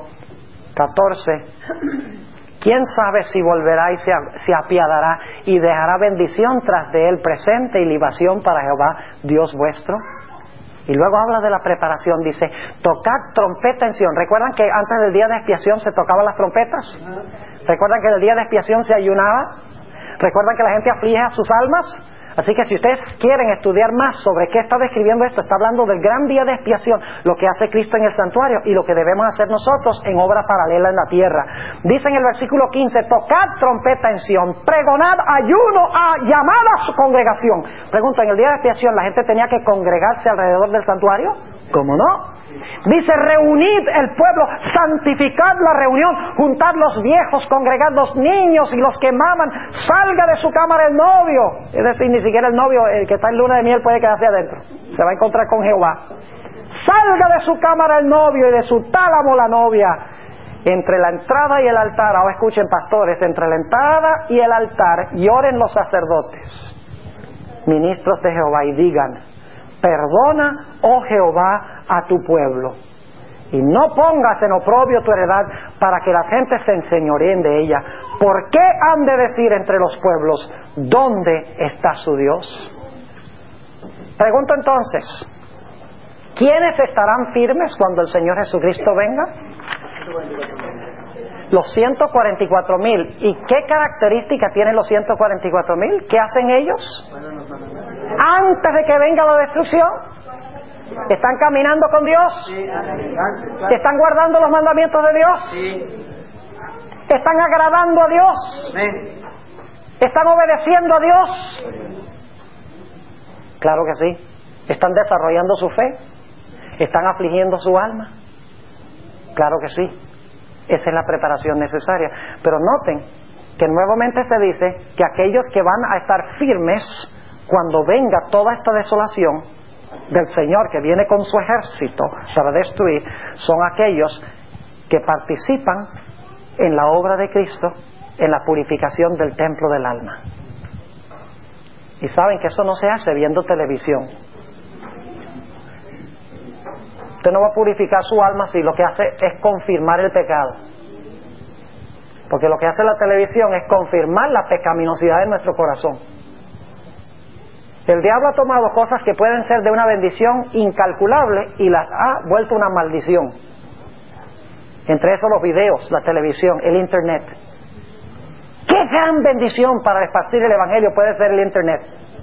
14, ¿quién sabe si volverá y se apiadará y dejará bendición tras de él presente y libación para Jehová Dios vuestro? Y luego habla de la preparación, dice, tocad trompeta en Sión. ¿Recuerdan que antes del día de expiación se tocaban las trompetas? ¿Recuerdan que en el día de expiación se ayunaba? ¿Recuerdan que la gente aflige a sus almas? Así que si ustedes quieren estudiar más sobre qué está describiendo esto, está hablando del gran día de expiación, lo que hace Cristo en el santuario y lo que debemos hacer nosotros en obra paralela en la tierra. Dice en el versículo 15, tocad trompeta en Sión, pregonad ayuno, llamad a su congregación. Pregunta, ¿en el día de expiación la gente tenía que congregarse alrededor del santuario? ¿Cómo no? Dice, reunid el pueblo, santificad la reunión, juntad los viejos, congregad los niños y los que maman, salga de su cámara el novio. Es decir, ni siquiera el novio, el que está en luna de miel, puede quedarse adentro, se va a encontrar con Jehová. Salga de su cámara el novio y de su tálamo la novia. Entre la entrada y el altar, ahora escuchen pastores, entre la entrada y el altar lloren los sacerdotes, ministros de Jehová, y digan, perdona, oh Jehová, a tu pueblo, y no pongas en oprobio tu heredad, para que las gentes se enseñoreen de ella. ¿Por qué han de decir entre los pueblos, ¿dónde está su Dios? Pregunto entonces, ¿quiénes estarán firmes cuando el Señor Jesucristo venga? Los 144,000. ¿Y qué característica tienen los 144,000? ¿Qué hacen ellos? Antes de que venga la destrucción, ¿están caminando con Dios? ¿Están guardando los mandamientos de Dios? ¿Están agradando a Dios? ¿Están obedeciendo a Dios? Claro que sí. ¿Están desarrollando su fe? ¿Están afligiendo su alma? Claro que sí. Esa es la preparación necesaria. Pero noten que nuevamente se dice que aquellos que van a estar firmes cuando venga toda esta desolación del Señor que viene con su ejército para destruir, son aquellos que participan en la obra de Cristo, en la purificación del templo del alma. Y saben que eso no se hace viendo televisión. Usted no va a purificar su alma si lo que hace es confirmar el pecado, porque lo que hace la televisión es confirmar la pecaminosidad de nuestro corazón. El diablo ha tomado cosas que pueden ser de una bendición incalculable y las ha vuelto una maldición. Entre eso los videos, la televisión, el internet. ¡Qué gran bendición para esparcir el evangelio puede ser el internet!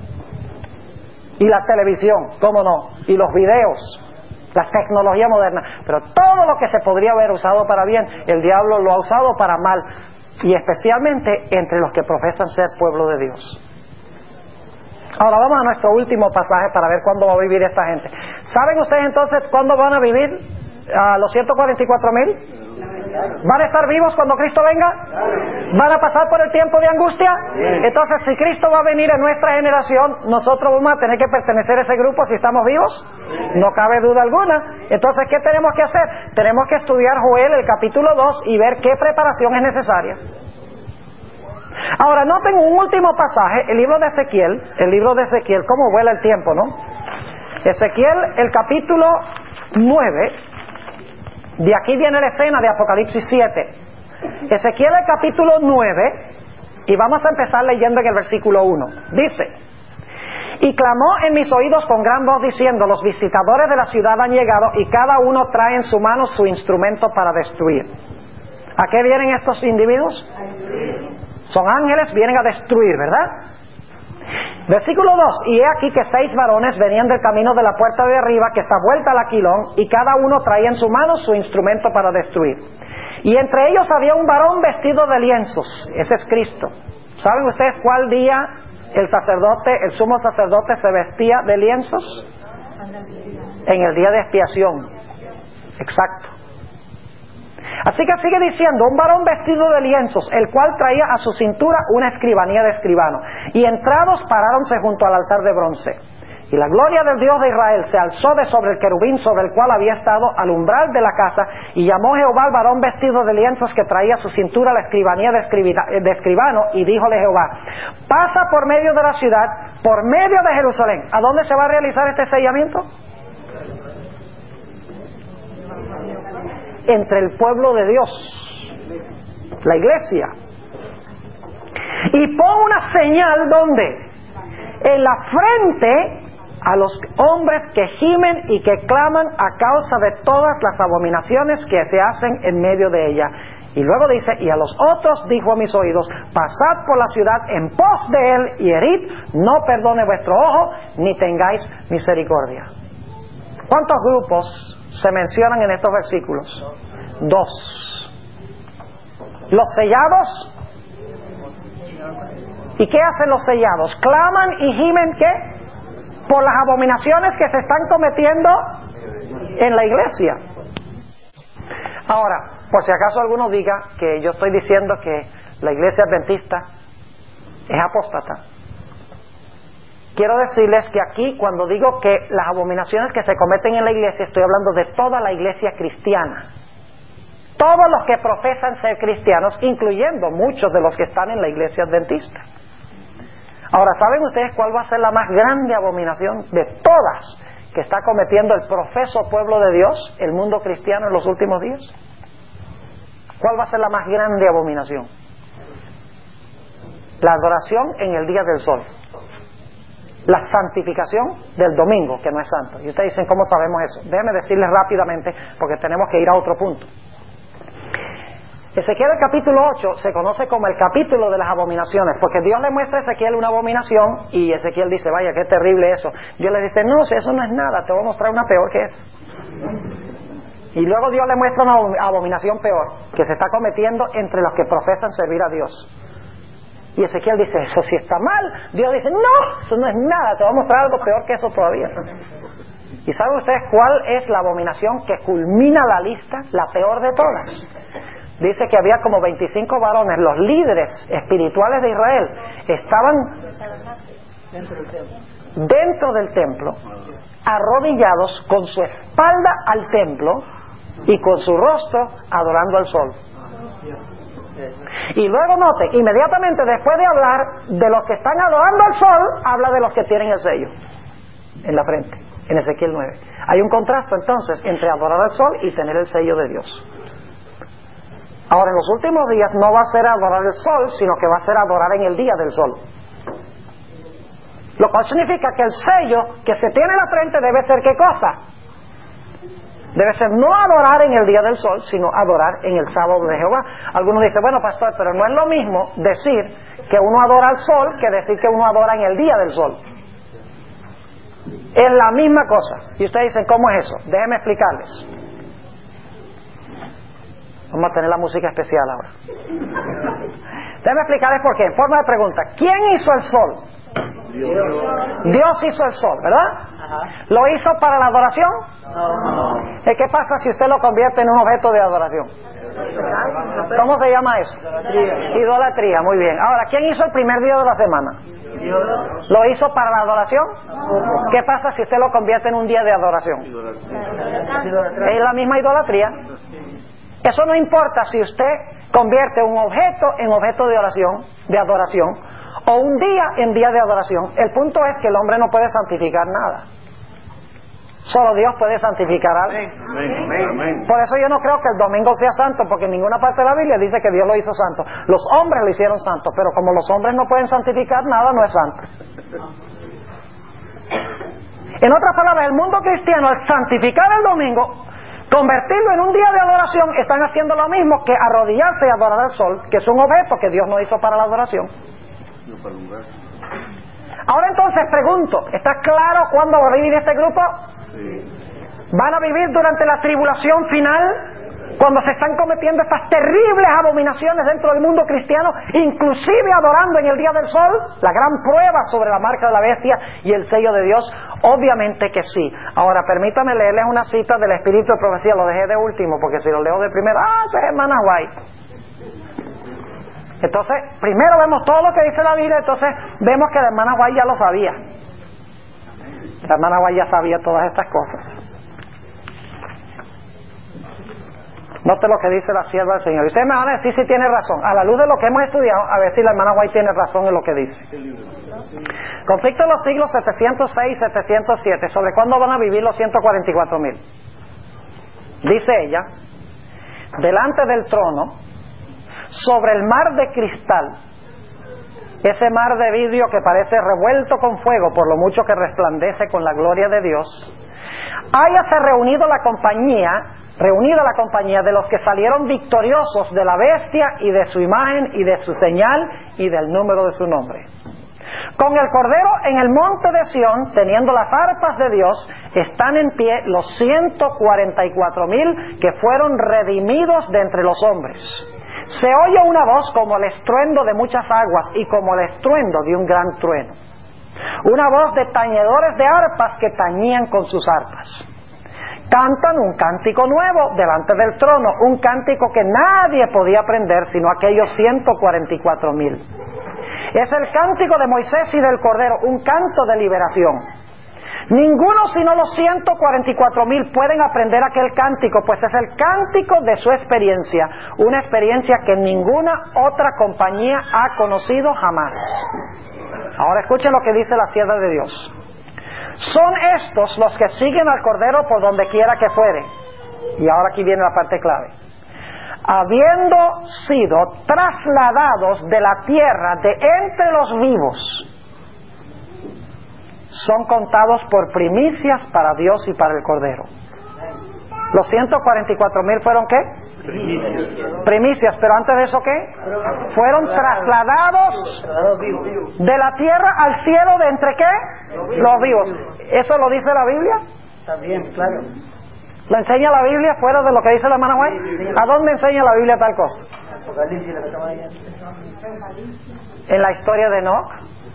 Y la televisión, ¿cómo no? Y los videos, la tecnología moderna. Pero todo lo que se podría haber usado para bien, el diablo lo ha usado para mal. Y especialmente entre los que profesan ser pueblo de Dios. Ahora vamos a nuestro último pasaje para ver cuándo va a vivir esta gente. ¿Saben ustedes entonces cuándo van a vivir los 144,000? ¿Van a estar vivos cuando Cristo venga? ¿Van a pasar por el tiempo de angustia? Entonces, si Cristo va a venir en nuestra generación, nosotros vamos a tener que pertenecer a ese grupo si estamos vivos. No cabe duda alguna. Entonces, ¿qué tenemos que hacer? Tenemos que estudiar Joel, el capítulo 2, y ver qué preparación es necesaria. Ahora, noten un último pasaje, el libro de Ezequiel, cómo vuela el tiempo, ¿no? Ezequiel, el capítulo 9, de aquí viene la escena de Apocalipsis 7. Ezequiel, el capítulo 9, y vamos a empezar leyendo en el versículo 1. Dice: y clamó en mis oídos con gran voz diciendo: los visitadores de la ciudad han llegado y cada uno trae en su mano su instrumento para destruir. ¿A qué vienen estos individuos? Son ángeles, vienen a destruir, ¿verdad? Versículo 2: y he aquí que 6 varones venían del camino de la puerta de arriba, que está vuelta al aquilón, y cada uno traía en su mano su instrumento para destruir. Y entre ellos había un varón vestido de lienzos. Ese es Cristo. ¿Saben ustedes cuál día el sumo sacerdote se vestía de lienzos? En el día de expiación. Exacto. Así que sigue diciendo: un varón vestido de lienzos, el cual traía a su cintura una escribanía de escribano. Y entrados paráronse junto al altar de bronce. Y la gloria del Dios de Israel se alzó de sobre el querubín sobre el cual había estado al umbral de la casa, y llamó Jehová al varón vestido de lienzos que traía a su cintura la escribanía de escribano, y díjole Jehová: pasa por medio de la ciudad, por medio de Jerusalén. ¿A dónde se va a realizar este sellamiento? Entre el pueblo de Dios, la iglesia. Y pon una señal, ¿dónde? En la frente a los hombres que gimen y que claman a causa de todas las abominaciones que se hacen en medio de ella. Y luego dice: y a los otros dijo a mis oídos: pasad por la ciudad en pos de él y herid, no perdone vuestro ojo, ni tengáis misericordia. ¿Cuántos grupos se mencionan en estos versículos? 2. Los sellados. ¿Y qué hacen los sellados? Claman y gimen, ¿qué? Por las abominaciones que se están cometiendo en la iglesia. Ahora, por si acaso alguno diga que yo estoy diciendo que la iglesia adventista es apóstata, quiero decirles que aquí, cuando digo que las abominaciones que se cometen en la iglesia, estoy hablando de toda la iglesia cristiana. Todos los que profesan ser cristianos, incluyendo muchos de los que están en la iglesia adventista. Ahora, ¿saben ustedes cuál va a ser la más grande abominación de todas que está cometiendo el profeso pueblo de Dios, el mundo cristiano, en los últimos días? ¿Cuál va a ser la más grande abominación? La adoración en el día del sol. La santificación del domingo, que no es santo. Y ustedes dicen: ¿cómo sabemos eso? Déjenme decirles rápidamente, porque tenemos que ir a otro punto. Ezequiel, el capítulo 8, se conoce como el capítulo de las abominaciones, porque Dios le muestra a Ezequiel una abominación y Ezequiel dice: vaya, qué terrible eso. Dios le dice: no, si eso no es nada, te voy a mostrar una peor que es. Y luego Dios le muestra una abominación peor, que se está cometiendo entre los que profesan servir a Dios. Y Ezequiel dice: eso sí está mal. Dios dice: no, eso no es nada, te voy a mostrar algo peor que eso todavía. ¿Y saben ustedes cuál es la abominación que culmina la lista, la peor de todas? Dice que había como 25 varones, los líderes espirituales de Israel, estaban dentro del templo, arrodillados con su espalda al templo y con su rostro adorando al sol. Y luego note, inmediatamente después de hablar de los que están adorando al sol, habla de los que tienen el sello en la frente, en Ezequiel 9. Hay un contraste entonces entre adorar al sol y tener el sello de Dios. Ahora, en los últimos días no va a ser adorar el sol, sino que va a ser adorar en el día del sol. Lo cual significa que el sello que se tiene en la frente debe ser ¿qué cosa? Debe ser no adorar en el día del sol, sino adorar en el sábado de Jehová. Algunos dicen: bueno, pastor, pero no es lo mismo decir que uno adora al sol que decir que uno adora en el día del sol. Es la misma cosa. Y ustedes dicen: ¿cómo es eso? Déjenme explicarles. Vamos a tener la música especial ahora. Déjenme explicarles por qué. En forma de pregunta: ¿quién hizo el sol? Dios hizo el sol, ¿verdad? ¿Lo hizo para la adoración? ¿Qué pasa si usted lo convierte en un objeto de adoración? ¿Cómo se llama eso? Idolatría, muy bien. Ahora, ¿quién hizo el primer día de la semana? ¿Lo hizo para la adoración? ¿Qué pasa si usted lo convierte en un día de adoración? Es la misma idolatría. Eso no importa si usted convierte un objeto en objeto de adoración, o un día en día de adoración. El punto es que el hombre no puede santificar nada. Solo Dios puede santificar algo. Por eso yo no creo que el domingo sea santo, porque en ninguna parte de la Biblia dice que Dios lo hizo santo. Los hombres lo hicieron santo, pero como los hombres no pueden santificar nada, no es santo. En otras palabras, el mundo cristiano, al santificar el domingo, convertirlo en un día de adoración, están haciendo lo mismo que arrodillarse y adorar al sol, que es un objeto que Dios no hizo para la adoración. Ahora entonces pregunto, ¿está claro cuándo va a vivir este grupo? ¿Van a vivir durante la tribulación final, cuando se están cometiendo estas terribles abominaciones dentro del mundo cristiano, inclusive adorando en el día del sol, la gran prueba sobre la marca de la bestia y el sello de Dios? Obviamente que sí. Ahora permítame leerles una cita del Espíritu de Profecía. Lo dejé de último porque si lo leo de primero, esa es hermana White. Entonces, primero vemos todo lo que dice la Biblia, entonces vemos que la hermana White ya lo sabía. La hermana White ya sabía todas estas cosas. Note lo que dice la sierva del Señor. Y ustedes me van a decir si tiene razón. A la luz de lo que hemos estudiado, a ver si la hermana White tiene razón en lo que dice. Conflicto de los siglos 706 y 707. ¿Sobre cuándo van a vivir los 144,000? Dice ella, delante del trono, sobre el mar de cristal, ese mar de vidrio que parece revuelto con fuego por lo mucho que resplandece con la gloria de Dios, háyase reunida la compañía de los que salieron victoriosos de la bestia y de su imagen y de su señal y del número de su nombre. Con el Cordero en el monte de Sión, teniendo las arpas de Dios, están en pie los 144,000 que fueron redimidos de entre los hombres. Se oye una voz como el estruendo de muchas aguas y como el estruendo de un gran trueno. Una voz de tañedores de arpas que tañían con sus arpas. Cantan un cántico nuevo delante del trono, un cántico que nadie podía aprender sino aquellos 144,000. Es el cántico de Moisés y del Cordero, un canto de liberación. Ninguno sino los 144,000 pueden aprender aquel cántico, pues es el cántico de su experiencia, una experiencia que ninguna otra compañía ha conocido jamás. Ahora escuchen lo que dice la sierva de Dios. Son estos los que siguen al Cordero por donde quiera que fuere. Y ahora aquí viene la parte clave. Habiendo sido trasladados de la tierra de entre los vivos, son contados por primicias para Dios y para el Cordero. ¿Los 144,000 fueron qué? Primicias. Pero antes de eso, ¿qué? Fueron trasladados de la tierra al cielo de entre ¿qué? Los vivos. ¿Eso lo dice la Biblia? Está bien, claro. ¿Lo enseña la Biblia fuera de lo que dice la hermana White? ¿A dónde enseña la Biblia tal cosa? En la historia de Enoch.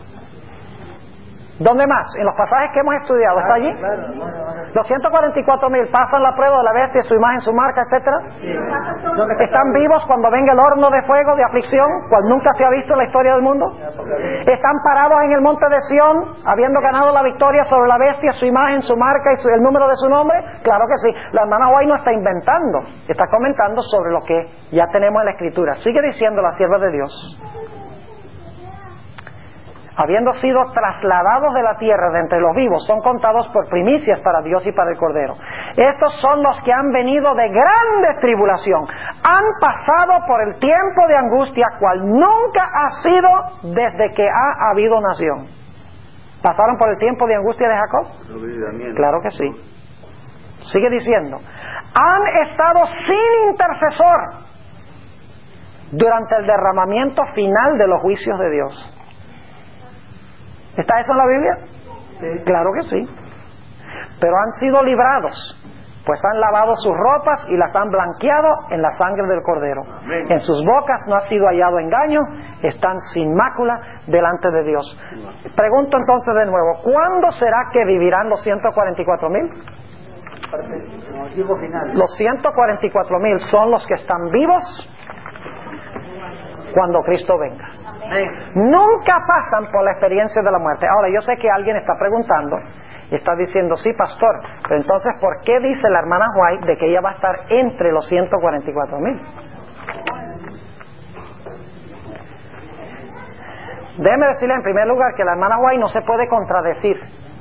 ¿Dónde más? En los pasajes que hemos estudiado. ¿Está allí? Los 144,000 pasan la prueba de la bestia, su imagen, su marca, etcétera. ¿Están vivos cuando venga el horno de fuego de aflicción, cual nunca se ha visto en la historia del mundo? ¿Están parados en el monte de Sión, habiendo ganado la victoria sobre la bestia, su imagen, su marca y el número de su nombre? Claro que sí. La hermana White no está inventando, está comentando sobre lo que ya tenemos en la Escritura. Sigue diciendo la sierva de Dios. Habiendo sido trasladados de la tierra de entre los vivos, son contados por primicias para Dios y para el Cordero. Estos son los que han venido de grande tribulación, han pasado por el tiempo de angustia, cual nunca ha sido desde que ha habido nación. ¿Pasaron por el tiempo de angustia de Jacob? Claro que sí. Sigue diciendo, han estado sin intercesor durante el derramamiento final de los juicios de Dios. ¿Está eso en la Biblia? Sí. Claro que sí. Pero han sido librados pues han lavado sus ropas y las han blanqueado en la sangre del Cordero. En sus bocas no ha sido hallado engaño, están sin mácula delante de Dios. Pregunto entonces de nuevo, ¿cuándo será que vivirán los 144,000? Los 144,000 son los que están vivos cuando Cristo venga. Nunca pasan por la experiencia de la muerte. Ahora, yo sé que alguien está preguntando y está diciendo, sí, pastor, pero entonces, ¿por qué dice la hermana White de que ella va a estar entre los 144,000? Déjeme decirle en primer lugar que la hermana White no se puede contradecir.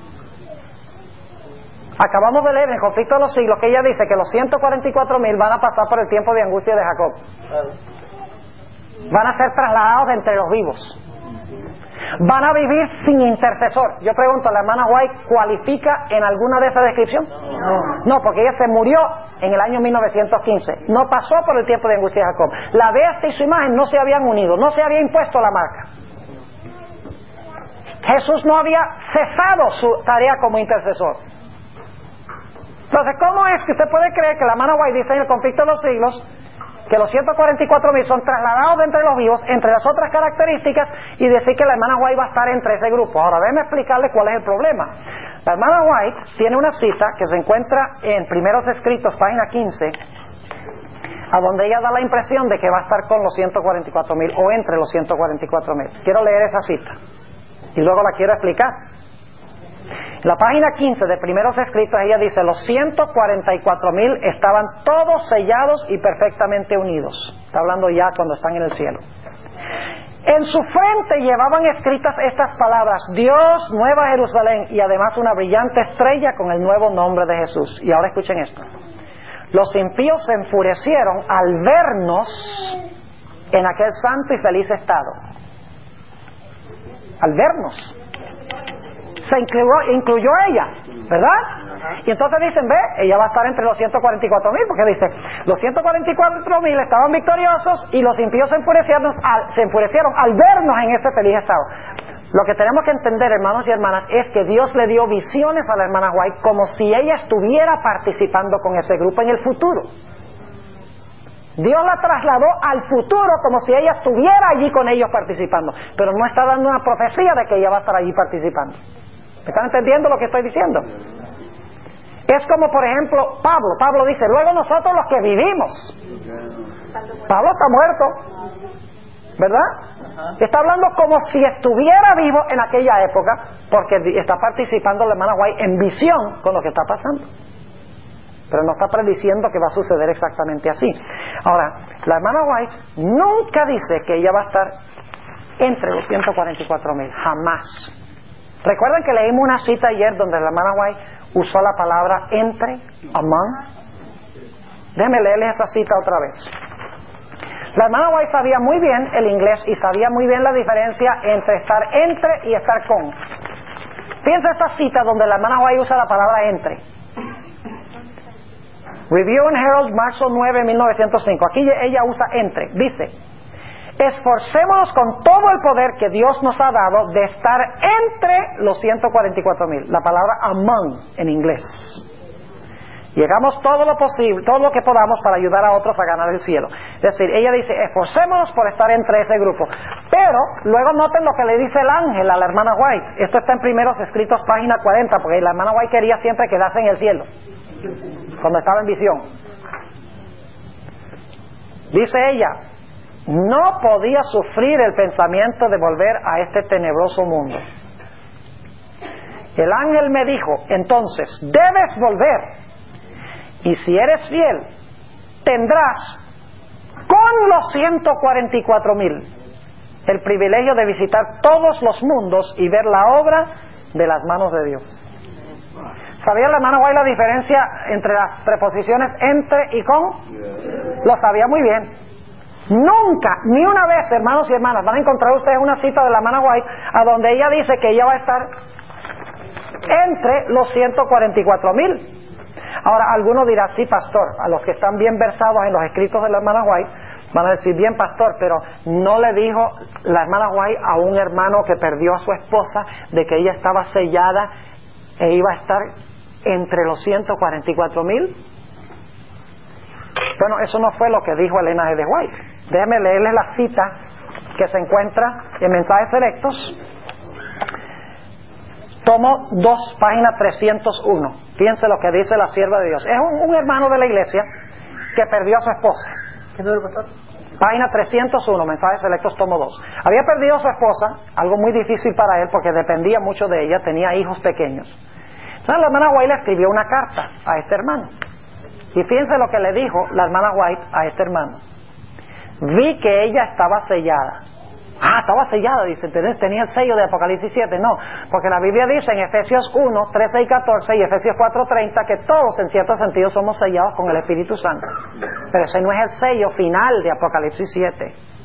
Acabamos de leer en el conflicto de los siglos que ella dice que los 144,000 van a pasar por el tiempo de angustia de Jacob. Van a ser trasladados entre los vivos. Van a vivir sin intercesor. Yo pregunto, ¿la hermana White cualifica en alguna de esas descripciones? No, porque ella se murió en el año 1915. No pasó por el tiempo de angustia de Jacob. La bestia y su imagen no se habían unido, no se había impuesto la marca. Jesús no había cesado su tarea como intercesor. Entonces, ¿cómo es que usted puede creer que la hermana White dice en el conflicto de los siglos que los 144,000 son trasladados de entre los vivos, entre las otras características, y decir que la hermana White va a estar entre ese grupo? Ahora, déjeme explicarle cuál es el problema. La hermana White tiene una cita que se encuentra en Primeros Escritos, página 15, a donde ella da la impresión de que va a estar con los 144,000 o entre los 144,000. Quiero leer esa cita y luego la quiero explicar. En la página 15 de Primeros Escritos ella dice, los 144,000 estaban todos sellados y perfectamente unidos. Está hablando ya cuando están en el cielo. En su frente llevaban escritas estas palabras, Dios, Nueva Jerusalén, y además una brillante estrella con el nuevo nombre de Jesús. Y ahora escuchen esto. Los impíos se enfurecieron al vernos en aquel santo y feliz estado. Al vernos. Se incluyó ella, ¿verdad? Y entonces dicen, ve, ella va a estar entre los 144,000, porque dice, los 144,000 estaban victoriosos y los impíos se enfurecieron al vernos en ese feliz estado. Lo que tenemos que entender, hermanos y hermanas, es que Dios le dio visiones a la hermana White como si ella estuviera participando con ese grupo en el futuro. Dios la trasladó al futuro como si ella estuviera allí con ellos participando, pero no está dando una profecía de que ella va a estar allí participando. ¿Me están entendiendo lo que estoy diciendo? Es como, por ejemplo, Pablo dice, luego nosotros los que vivimos. Pablo está muerto, ¿verdad? Está hablando como si estuviera vivo en aquella época, porque está participando la hermana White en visión con lo que está pasando. Pero no está prediciendo que va a suceder exactamente así. Ahora, la hermana White nunca dice que ella va a estar entre los 144,000, jamás. ¿Recuerdan que leímos una cita ayer donde la hermana White usó la palabra entre, among? Déjenme leerles esa cita otra vez. La hermana White sabía muy bien el inglés y sabía muy bien la diferencia entre estar entre y estar con. Piensa esta cita donde la hermana White usa la palabra entre. Review and Herald, marzo 9, 1905. Aquí ella usa entre. Dice, esforcémonos con todo el poder que Dios nos ha dado de estar entre los 144,000. La palabra among en inglés. Y hagamos todo lo posible, todo lo que podamos para ayudar a otros a ganar el cielo. Es decir, ella dice, esforcémonos por estar entre ese grupo. Pero, luego noten lo que le dice el ángel a la hermana White. Esto está en Primeros Escritos, página 40, porque la hermana White quería siempre quedarse en el cielo, cuando estaba en visión. Dice ella, no podía sufrir el pensamiento de volver a este tenebroso mundo. El ángel me dijo, entonces, debes volver. Y si eres fiel, tendrás con los 144,000 el privilegio de visitar todos los mundos y ver la obra de las manos de Dios. ¿Sabía la hermana White la diferencia entre las preposiciones entre y con? Lo sabía muy bien. Nunca, ni una vez, hermanos y hermanas, van a encontrar ustedes una cita de la hermana White a donde ella dice que ella va a estar entre los 144,000. Ahora, alguno dirá, sí, pastor, a los que están bien versados en los escritos de la hermana White, van a decir, bien, pastor, pero no le dijo la hermana White a un hermano que perdió a su esposa de que ella estaba sellada e iba a estar entre los 144,000. Bueno, eso no fue lo que dijo Elena G. de White. Déjenme leerles la cita que se encuentra en Mensajes Selectos, tomo 2, página 301. Fíjense lo que dice la sierva de Dios. Es un hermano de la iglesia que perdió a su esposa. ¿Qué número, pastor? Página 301, Mensajes Selectos, tomo 2. Había perdido a su esposa, algo muy difícil para él porque dependía mucho de ella, tenía hijos pequeños. Entonces la hermana White le escribió una carta a este hermano. Y fíjense lo que le dijo la hermana White a este hermano. Vi que ella estaba sellada. Ah, estaba sellada, dice, tenía el sello de Apocalipsis 7. No, porque la Biblia dice en Efesios 1, 13 y 14 y Efesios 4, 30 que todos en cierto sentido somos sellados con el Espíritu Santo. Pero ese no es el sello final de Apocalipsis 7.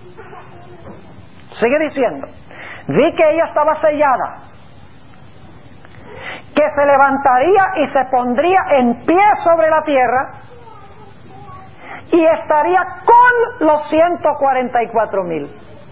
Sigue diciendo, vi que ella estaba sellada, que se levantaría y se pondría en pie sobre la tierra y estaría con los 144,000.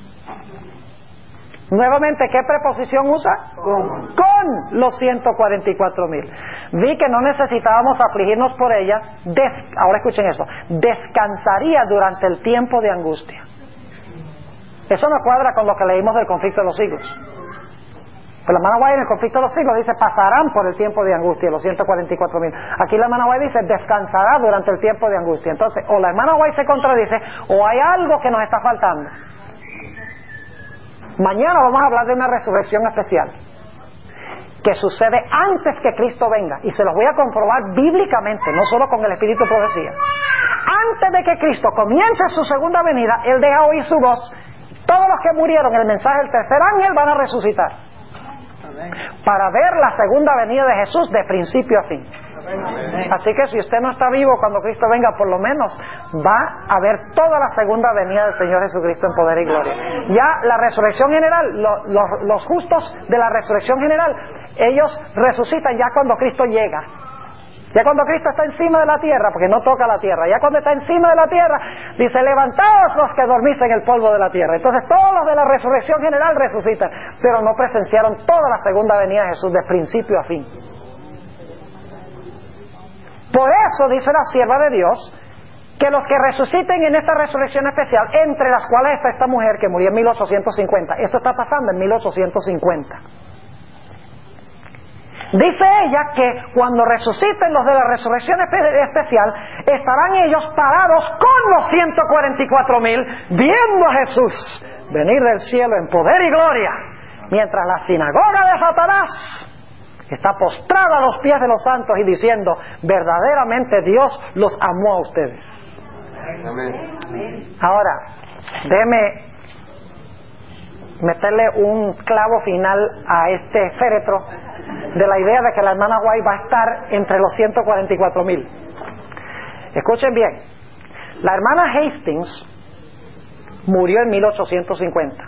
Nuevamente, ¿qué preposición usa? Con los 144,000. Vi que no necesitábamos afligirnos por ella. Ahora escuchen esto. Descansaría durante el tiempo de angustia. Eso no cuadra con lo que leímos del conflicto de los siglos. Pero la hermana White en el conflicto de los siglos dice, pasarán por el tiempo de angustia, los 144,000. Aquí la hermana White dice, descansará durante el tiempo de angustia. Entonces, o la hermana White se contradice, o hay algo que nos está faltando. Mañana vamos a hablar de una resurrección especial que sucede antes que Cristo venga, y se los voy a comprobar bíblicamente, no solo con el espíritu de profecía. Antes de que Cristo comience su segunda venida, Él deja oír su voz. Todos los que murieron en el mensaje del tercer ángel van a resucitar para ver la segunda venida de Jesús de principio a fin. Así que si usted no está vivo cuando Cristo venga, por lo menos va a ver toda la segunda venida del Señor Jesucristo en poder y gloria. Ya la resurrección general, los justos de la resurrección general, ellos resucitan ya cuando Cristo llega. Ya cuando Cristo está encima de la tierra, porque no toca la tierra, ya cuando está encima de la tierra, dice, levantaos los que dormís en el polvo de la tierra. Entonces todos los de la resurrección general resucitan, pero no presenciaron toda la segunda venida de Jesús de principio a fin. Por eso dice la sierva de Dios que los que resuciten en esta resurrección especial, entre las cuales está esta mujer que murió en 1850, esto está pasando en 1850. Dice ella que cuando resuciten los de la resurrección especial, estarán ellos parados con los 144,000, viendo a Jesús venir del cielo en poder y gloria, mientras la sinagoga de Satanás está postrada a los pies de los santos y diciendo, verdaderamente Dios los amó a ustedes. Amén. Ahora, déjeme meterle un clavo final a este féretro de la idea de que la hermana White va a estar entre los 144,000. Escuchen bien, la hermana Hastings murió en 1850.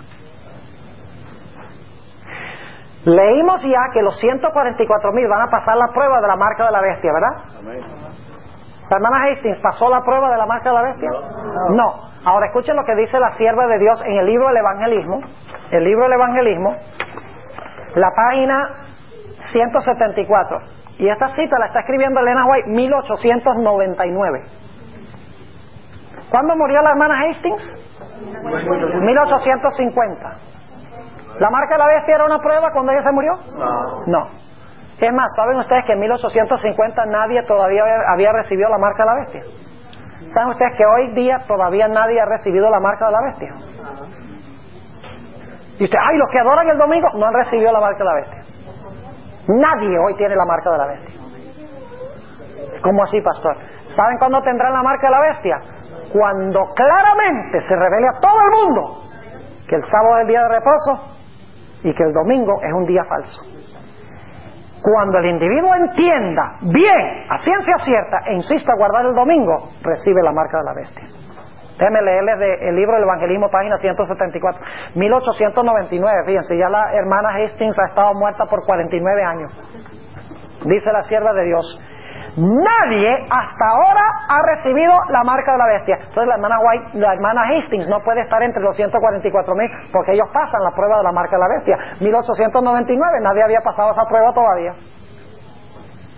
Leímos ya que los 144,000 van a pasar la prueba de la marca de la bestia, ¿verdad? Amén. ¿La hermana Hastings pasó la prueba de la marca de la bestia? No. Ahora escuchen lo que dice la sierva de Dios en el libro del Evangelismo. El libro del Evangelismo, la página 174. Y esta cita la está escribiendo Elena White 1899. ¿Cuándo murió la hermana Hastings? 1850. ¿La marca de la bestia era una prueba cuando ella se murió? No. Es más, ¿saben ustedes que en 1850 nadie todavía había recibido la marca de la bestia? ¿Saben ustedes que hoy día todavía nadie ha recibido la marca de la bestia? Y usted, ay, los que adoran el domingo no han recibido la marca de la bestia. Nadie hoy tiene la marca de la bestia. ¿Cómo así, pastor? ¿Saben cuándo tendrán la marca de la bestia? Cuando claramente se revele a todo el mundo que el sábado es el día de reposo y que el domingo es un día falso. Cuando el individuo entienda bien, a ciencia cierta, e insista a guardar el domingo, recibe la marca de la bestia. Déjenme leerles del libro del Evangelismo, página 174, 1899. Fíjense, ya la hermana Hastings ha estado muerta por 49 años. Dice la sierva de Dios, nadie hasta ahora ha recibido la marca de la bestia. Entonces la hermana Hastings no puede estar entre los 144,000 porque ellos pasan la prueba de la marca de la bestia. 1899, nadie había pasado esa prueba todavía.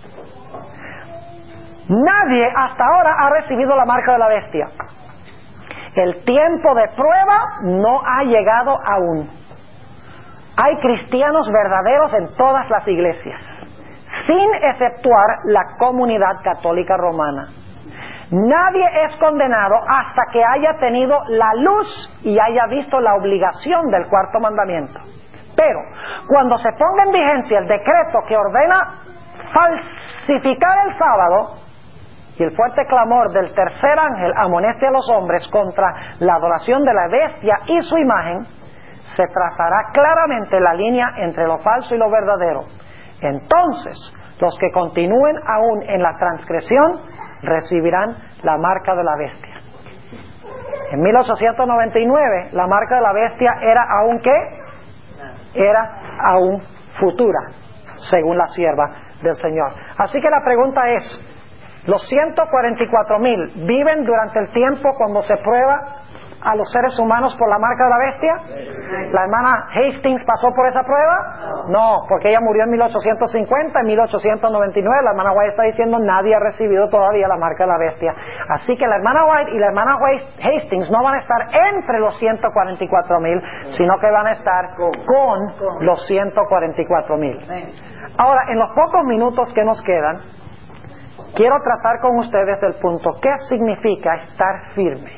Nadie hasta ahora ha recibido la marca de la bestia. El tiempo de prueba no ha llegado aún. Hay cristianos verdaderos en todas las iglesias, sin exceptuar la comunidad católica romana. Nadie es condenado hasta que haya tenido la luz y haya visto la obligación del cuarto mandamiento. Pero cuando se ponga en vigencia el decreto que ordena falsificar el sábado, y el fuerte clamor del tercer ángel amoneste a los hombres contra la adoración de la bestia y su imagen, se trazará claramente la línea entre lo falso y lo verdadero. Entonces, los que continúen aún en la transgresión recibirán la marca de la bestia. En 1899, la marca de la bestia era aún ¿qué? Era aún futura, según la sierva del Señor. Así que la pregunta es, ¿los 144,000 viven durante el tiempo cuando se prueba a los seres humanos por la marca de la bestia? ¿La hermana Hastings pasó por esa prueba? No, porque ella murió en 1850, en 1899 la hermana White está diciendo nadie ha recibido todavía la marca de la bestia. Así que la hermana White y la hermana Hastings no van a estar entre los 144,000, sino que van a estar con los 144,000. Ahora, en los pocos minutos que nos quedan, quiero tratar con ustedes el punto, ¿qué significa estar firme?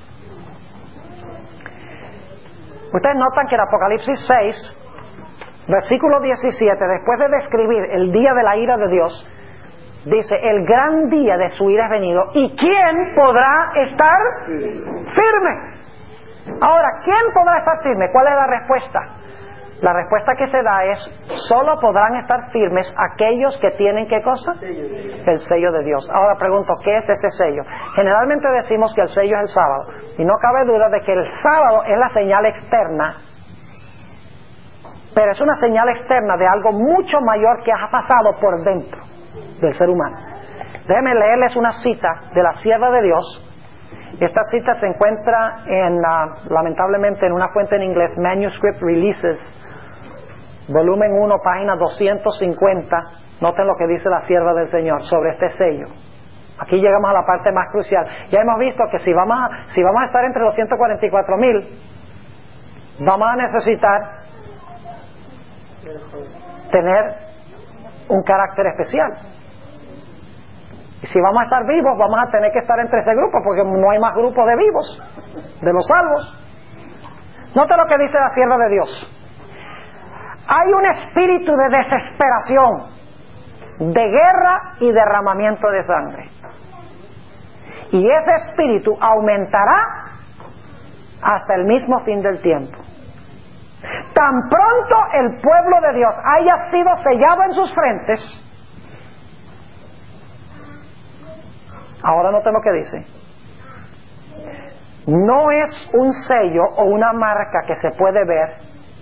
Ustedes notan que en Apocalipsis 6, versículo 17, después de describir el día de la ira de Dios, dice, el gran día de su ira es venido, ¿y quién podrá estar firme? Ahora, ¿quién podrá estar firme? ¿Cuál es la respuesta? La respuesta que se da es, solo podrán estar firmes aquellos que tienen, ¿qué cosa? El sello de Dios. Ahora pregunto, ¿qué es ese sello? Generalmente decimos que el sello es el sábado, y no cabe duda de que el sábado es la señal externa, pero es una señal externa de algo mucho mayor que ha pasado por dentro del ser humano. Déjenme leerles una cita de la sierva de Dios. Esta cita se encuentra lamentablemente en una fuente en inglés, Manuscript Releases, volumen 1, página 250. Noten lo que dice la sierva del Señor sobre este sello. Aquí llegamos a la parte más crucial. Ya hemos visto que si vamos a estar entre los 144,000, vamos a necesitar tener un carácter especial. Y si vamos a estar vivos, vamos a tener que estar entre ese grupo, porque no hay más grupos de vivos, de los salvos. Note lo que dice la sierva de Dios. Hay un espíritu de desesperación, de guerra y derramamiento de sangre. Y ese espíritu aumentará hasta el mismo fin del tiempo. Tan pronto el pueblo de Dios haya sido sellado en sus frentes, ahora noten lo que dice. No es un sello o una marca que se puede ver,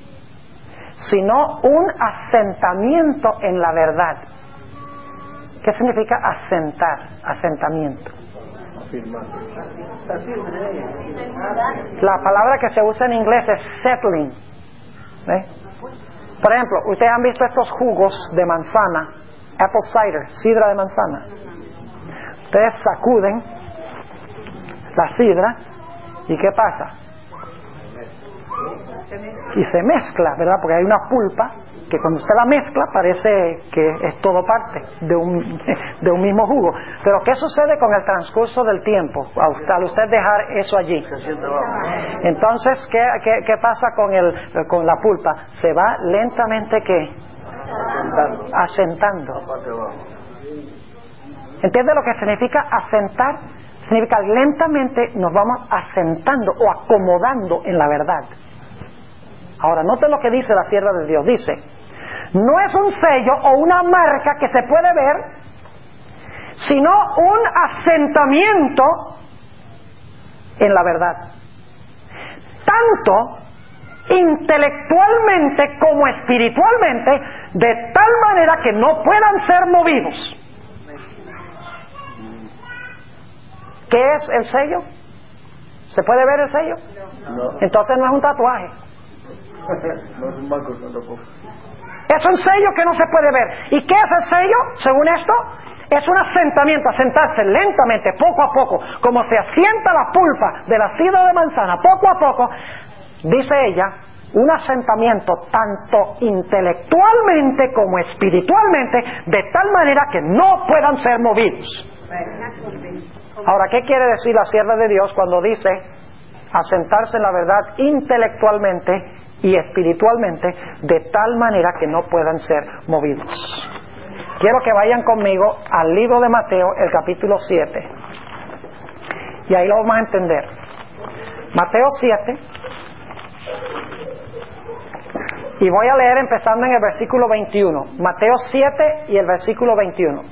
sino un asentamiento en la verdad. ¿Qué significa asentar? Asentamiento. La palabra que se usa en inglés es settling. Por ejemplo, ustedes han visto estos jugos de manzana, apple cider, sidra de manzana. Ustedes sacuden la sidra y ¿qué pasa? Y se mezcla, ¿verdad? Porque hay una pulpa que cuando usted la mezcla parece que es todo parte de un mismo jugo. Pero ¿qué sucede con el transcurso del tiempo al usted dejar eso allí? Entonces, ¿qué pasa con la pulpa? Se va lentamente, ¿qué? Asentando. ¿Entiende lo que significa asentar? Significa lentamente nos vamos asentando o acomodando en la verdad. Ahora, noten lo que dice la sierva de Dios. Dice, no es un sello o una marca que se puede ver, sino un asentamiento en la verdad. Tanto intelectualmente como espiritualmente, de tal manera que no puedan ser movidos. ¿Qué es el sello? ¿Se puede ver el sello? No. Entonces no es un tatuaje. No es un marco tampoco. Es un sello que no se puede ver. ¿Y qué es el sello? Según esto, Es un asentamiento, asentarse lentamente, poco a poco, como se asienta la pulpa de la sidra de manzana, poco a poco, dice ella, un asentamiento tanto intelectualmente como espiritualmente, de tal manera que no puedan ser movidos. Ahora, ¿qué quiere decir la sierva de Dios cuando dice asentarse en la verdad intelectualmente y espiritualmente, de tal manera que no puedan ser movidos? Quiero que vayan conmigo al libro de Mateo, el capítulo 7. Y ahí lo vamos a entender. Mateo 7. Y voy a leer empezando en el versículo 21. Mateo 7 y el versículo 21.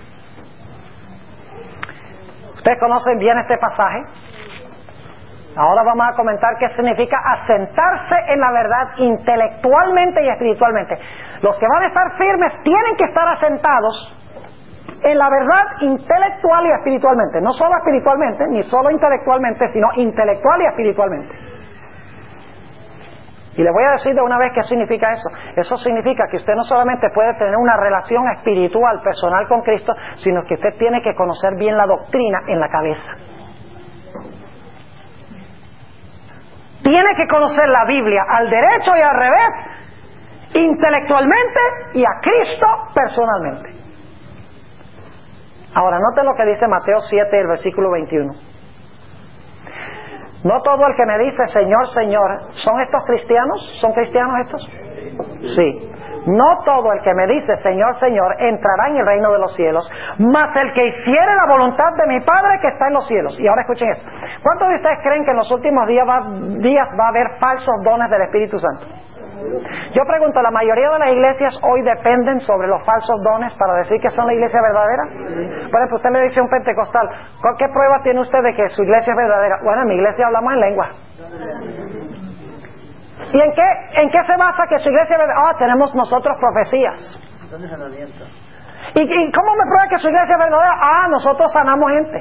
¿Ustedes conocen bien este pasaje? Ahora vamos a comentar qué significa asentarse en la verdad intelectualmente y espiritualmente. Los que van a estar firmes tienen que estar asentados en la verdad intelectual y espiritualmente. No solo espiritualmente, ni solo intelectualmente, sino intelectual y espiritualmente. Y le voy a decir de una vez qué significa eso. Eso significa que usted no solamente puede tener una relación espiritual, personal con Cristo, sino que usted tiene que conocer bien la doctrina en la cabeza. Tiene que conocer la Biblia al derecho y al revés, intelectualmente, y a Cristo personalmente. Ahora, noten lo que dice Mateo 7, el versículo 21. No todo el que me dice Señor, Señor, ¿son estos cristianos? ¿Son cristianos estos? Sí. No todo el que me dice Señor, Señor entrará en el reino de los cielos, mas el que hiciere la voluntad de mi Padre que está en los cielos. Y ahora escuchen esto. ¿Cuántos de ustedes creen que en los últimos días va a haber falsos dones del Espíritu Santo? Yo pregunto, ¿la mayoría de las iglesias hoy dependen sobre los falsos dones para decir que son la iglesia verdadera? Por ejemplo, usted le dice a un pentecostal, ¿qué prueba tiene usted de que su iglesia es verdadera? Bueno, en mi iglesia hablamos en lengua. ¿Y en qué se basa que su iglesia es verdadera? Tenemos nosotros profecías. ¿Y cómo me prueba que su iglesia es verdadera? Nosotros sanamos gente.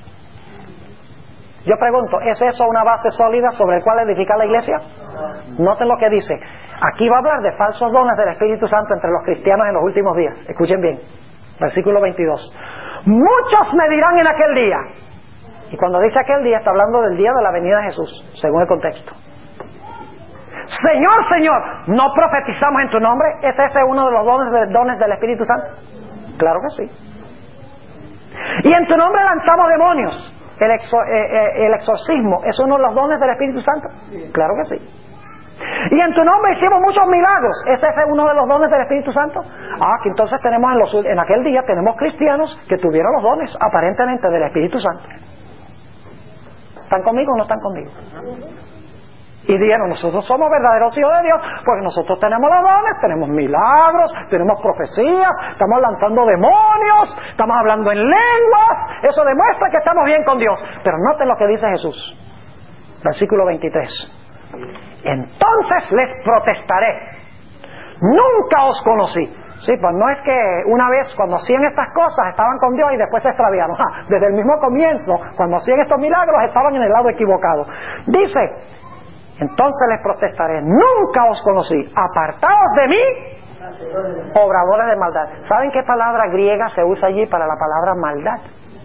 Yo pregunto, ¿es eso una base sólida sobre la cual edificar la iglesia? Noten lo que dice. Aquí va a hablar de falsos dones del Espíritu Santo entre los cristianos en los últimos días. Escuchen bien. Versículo 22. Muchos me dirán en aquel día. Y cuando dice aquel día, está hablando del día de la venida de Jesús, según el contexto. Señor, Señor, ¿no profetizamos en tu nombre? ¿Es ese uno de los dones del Espíritu Santo? Claro que sí. Y en tu nombre lanzamos demonios. El exorcismo es uno de los dones del Espíritu Santo. Claro que sí. Y en tu nombre hicimos muchos milagros. ¿Es ese uno de los dones del Espíritu Santo? Que entonces tenemos en aquel día tenemos cristianos que tuvieron los dones aparentemente del Espíritu Santo. ¿Están conmigo o no están conmigo? Y dijeron, nosotros somos verdaderos hijos de Dios porque nosotros tenemos los dones, tenemos milagros, tenemos profecías, estamos lanzando demonios, estamos hablando en lenguas. Eso demuestra que estamos bien con Dios. Pero noten lo que dice Jesús. Versículo 23. Entonces les protestaré, nunca os conocí. Sí, pues no es que una vez cuando hacían estas cosas estaban con Dios y después se extraviaron. Desde el mismo comienzo, cuando hacían estos milagros, estaban en el lado equivocado. Dice, entonces les protestaré, nunca os conocí, apartaos de mí, obradores de maldad. ¿Saben qué palabra griega se usa allí para la palabra maldad?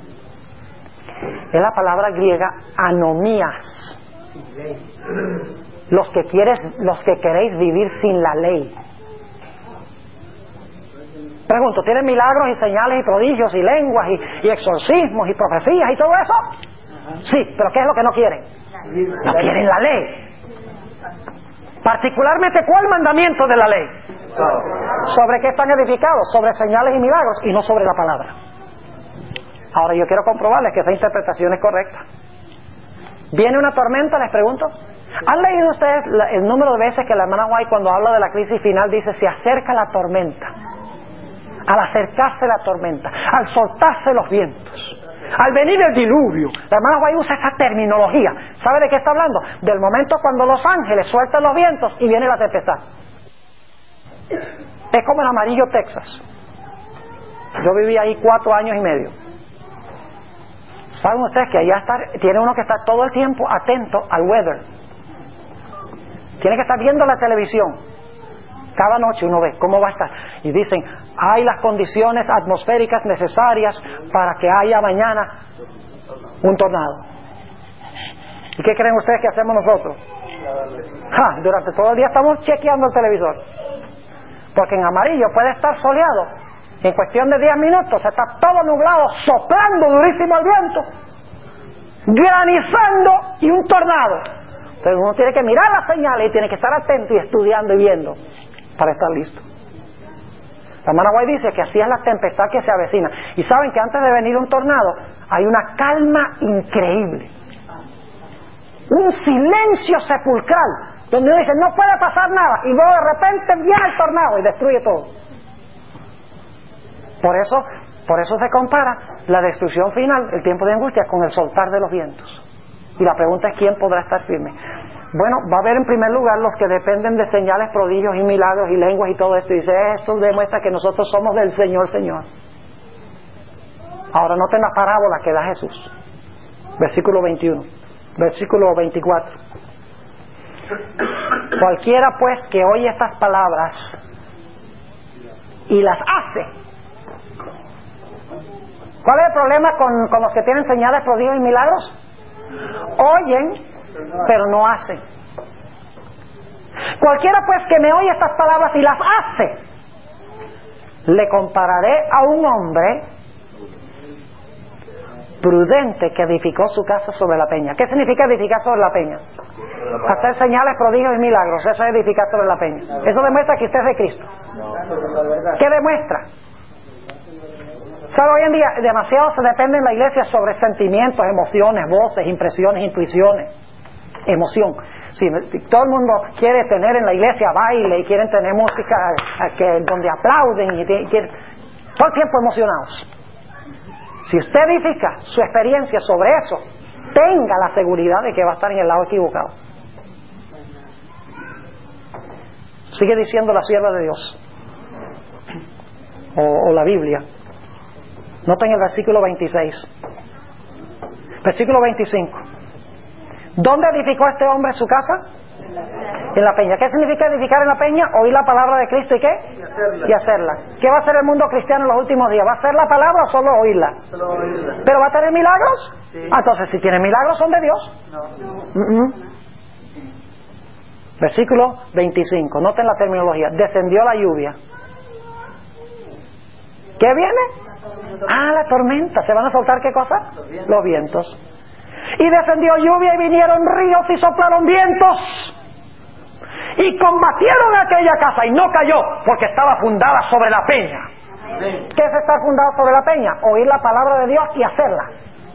Es la palabra griega anomías. Los que queréis vivir sin la ley. Pregunto, ¿tienen milagros y señales y prodigios y lenguas y exorcismos y profecías y todo eso? Sí, pero ¿qué es lo que no quieren? No quieren la ley. Particularmente, ¿cuál mandamiento de la ley? ¿Sobre qué están edificados? Sobre señales y milagros y no sobre la palabra. Ahora yo quiero comprobarles que esa interpretación es correcta. ¿Viene una tormenta? Les pregunto. ¿Han leído ustedes el número de veces que la hermana White, cuando habla de la crisis final, dice se acerca la tormenta? Al acercarse la tormenta, al soltarse los vientos, al venir el diluvio. La hermana White usa esa terminología. ¿Sabe de qué está hablando? Del momento cuando los ángeles sueltan los vientos y viene la tempestad. Es como en Amarillo, Texas. Yo viví ahí 4 años y medio. ¿Saben ustedes que allá tiene uno que estar todo el tiempo atento al weather? Tiene que estar viendo la televisión. Cada noche uno ve cómo va a estar. y dicen, hay las condiciones atmosféricas necesarias para que haya mañana un tornado. ¿Y qué creen ustedes que hacemos nosotros? Durante todo el día estamos chequeando el televisor, porque en amarillo puede estar soleado, y en cuestión de 10 minutos está todo nublado, soplando durísimo el viento, granizando y un tornado. Entonces uno tiene que mirar las señales y tiene que estar atento y estudiando y viendo para estar listo. La hermana White dice que así es la tempestad que se avecina. Y saben que antes de venir un tornado hay una calma increíble, un silencio sepulcral, donde uno dice no puede pasar nada, y luego de repente viene el tornado y destruye todo. Por eso se compara la destrucción final, el tiempo de angustia, con el soltar de los vientos. Y la pregunta es, ¿quién podrá estar firme? Bueno, va a haber en primer lugar los que dependen de señales, prodigios y milagros y lenguas y todo esto. Y dice, esto demuestra que nosotros somos del Señor, Señor. Ahora noten la parábola que da Jesús. Versículo 21. Versículo 24. Cualquiera pues que oye estas palabras y las hace. ¿Cuál es el problema con los que tienen señales, prodigios y milagros? Oyen, pero no hacen. Cualquiera pues que me oye estas palabras y las hace, le compararé a un hombre prudente que edificó su casa sobre la peña. ¿Qué significa edificar sobre la peña? Hacer señales, prodigios y milagros. Eso es edificar sobre la peña. Eso demuestra que usted es de Cristo. ¿Qué demuestra? ¿Sabe? Hoy en día demasiado se depende en la iglesia sobre sentimientos, emociones, voces, impresiones, intuiciones, emoción. Sí, todo el mundo quiere tener en la iglesia baile y quieren tener música donde aplauden y quieren, todo el tiempo emocionados. Si usted edifica su experiencia sobre eso, tenga la seguridad de que va a estar en el lado equivocado. Sigue diciendo la sierva de Dios o la Biblia. Noten el versículo 26. Versículo 25. ¿Dónde edificó este hombre su casa? En la peña. ¿Qué significa edificar en la peña? Oír la palabra de Cristo y ¿qué? Y hacerla. ¿Qué va a hacer el mundo cristiano en los últimos días? ¿Va a hacer la palabra o solo oírla? Solo oírla. ¿Pero va a tener milagros? Sí. Entonces, si tiene milagros, ¿son de Dios? No. Versículo 25. Noten la terminología. Descendió la lluvia. ¿Qué viene? La tormenta. ¿Se van a soltar qué cosa? Los vientos. Y descendió lluvia y vinieron ríos y soplaron vientos y combatieron aquella casa y no cayó porque estaba fundada sobre la peña. ¿Qué es estar fundado sobre la peña? Oír la palabra de Dios y hacerla.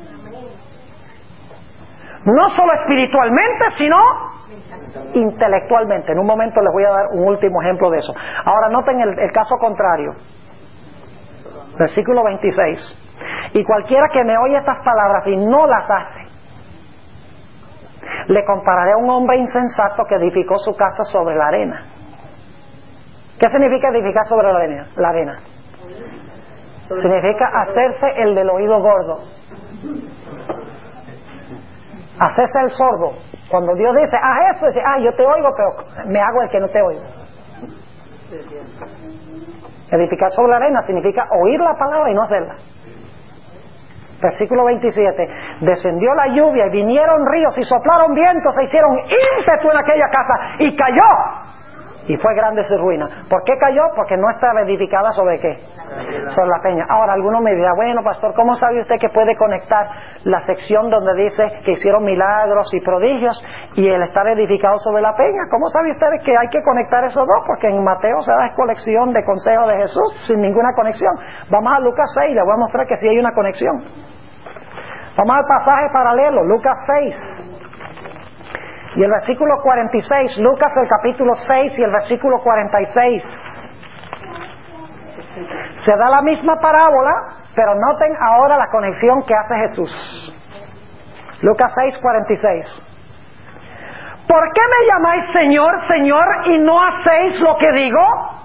No solo espiritualmente, sino intelectualmente. En un momento les voy a dar un último ejemplo de eso. Ahora noten el caso contrario. Versículo 26. Y cualquiera que me oye estas palabras y no las hace, le compararé a un hombre insensato que edificó su casa sobre la arena. ¿Qué significa edificar sobre la arena? Significa hacerse el del oído gordo, hacerse el sordo. Cuando Dios dice, haz esto, dice, yo te oigo, pero me hago el que no te oigo. Edificar sobre la arena significa oír la palabra y no hacerla. Versículo 27. Descendió la lluvia y vinieron ríos y soplaron vientos, se hicieron ímpetu en aquella casa y cayó. Y fue grande su ruina. ¿Por qué cayó? Porque no estaba edificada sobre qué. Sobre la peña. Ahora alguno me dirá, bueno pastor, ¿cómo sabe usted que puede conectar la sección donde dice que hicieron milagros y prodigios y el estar edificado sobre la peña? ¿Cómo sabe usted que hay que conectar esos dos? Porque en Mateo se da colección de consejos de Jesús sin ninguna conexión. Vamos a Lucas 6, le voy a mostrar que sí hay una conexión. Vamos al pasaje paralelo, Lucas 6. Y el versículo 46, Lucas el capítulo 6 y el versículo 46. Se da la misma parábola, pero noten ahora la conexión que hace Jesús. Lucas 6, 46. ¿Por qué me llamáis Señor, Señor, y no hacéis lo que digo?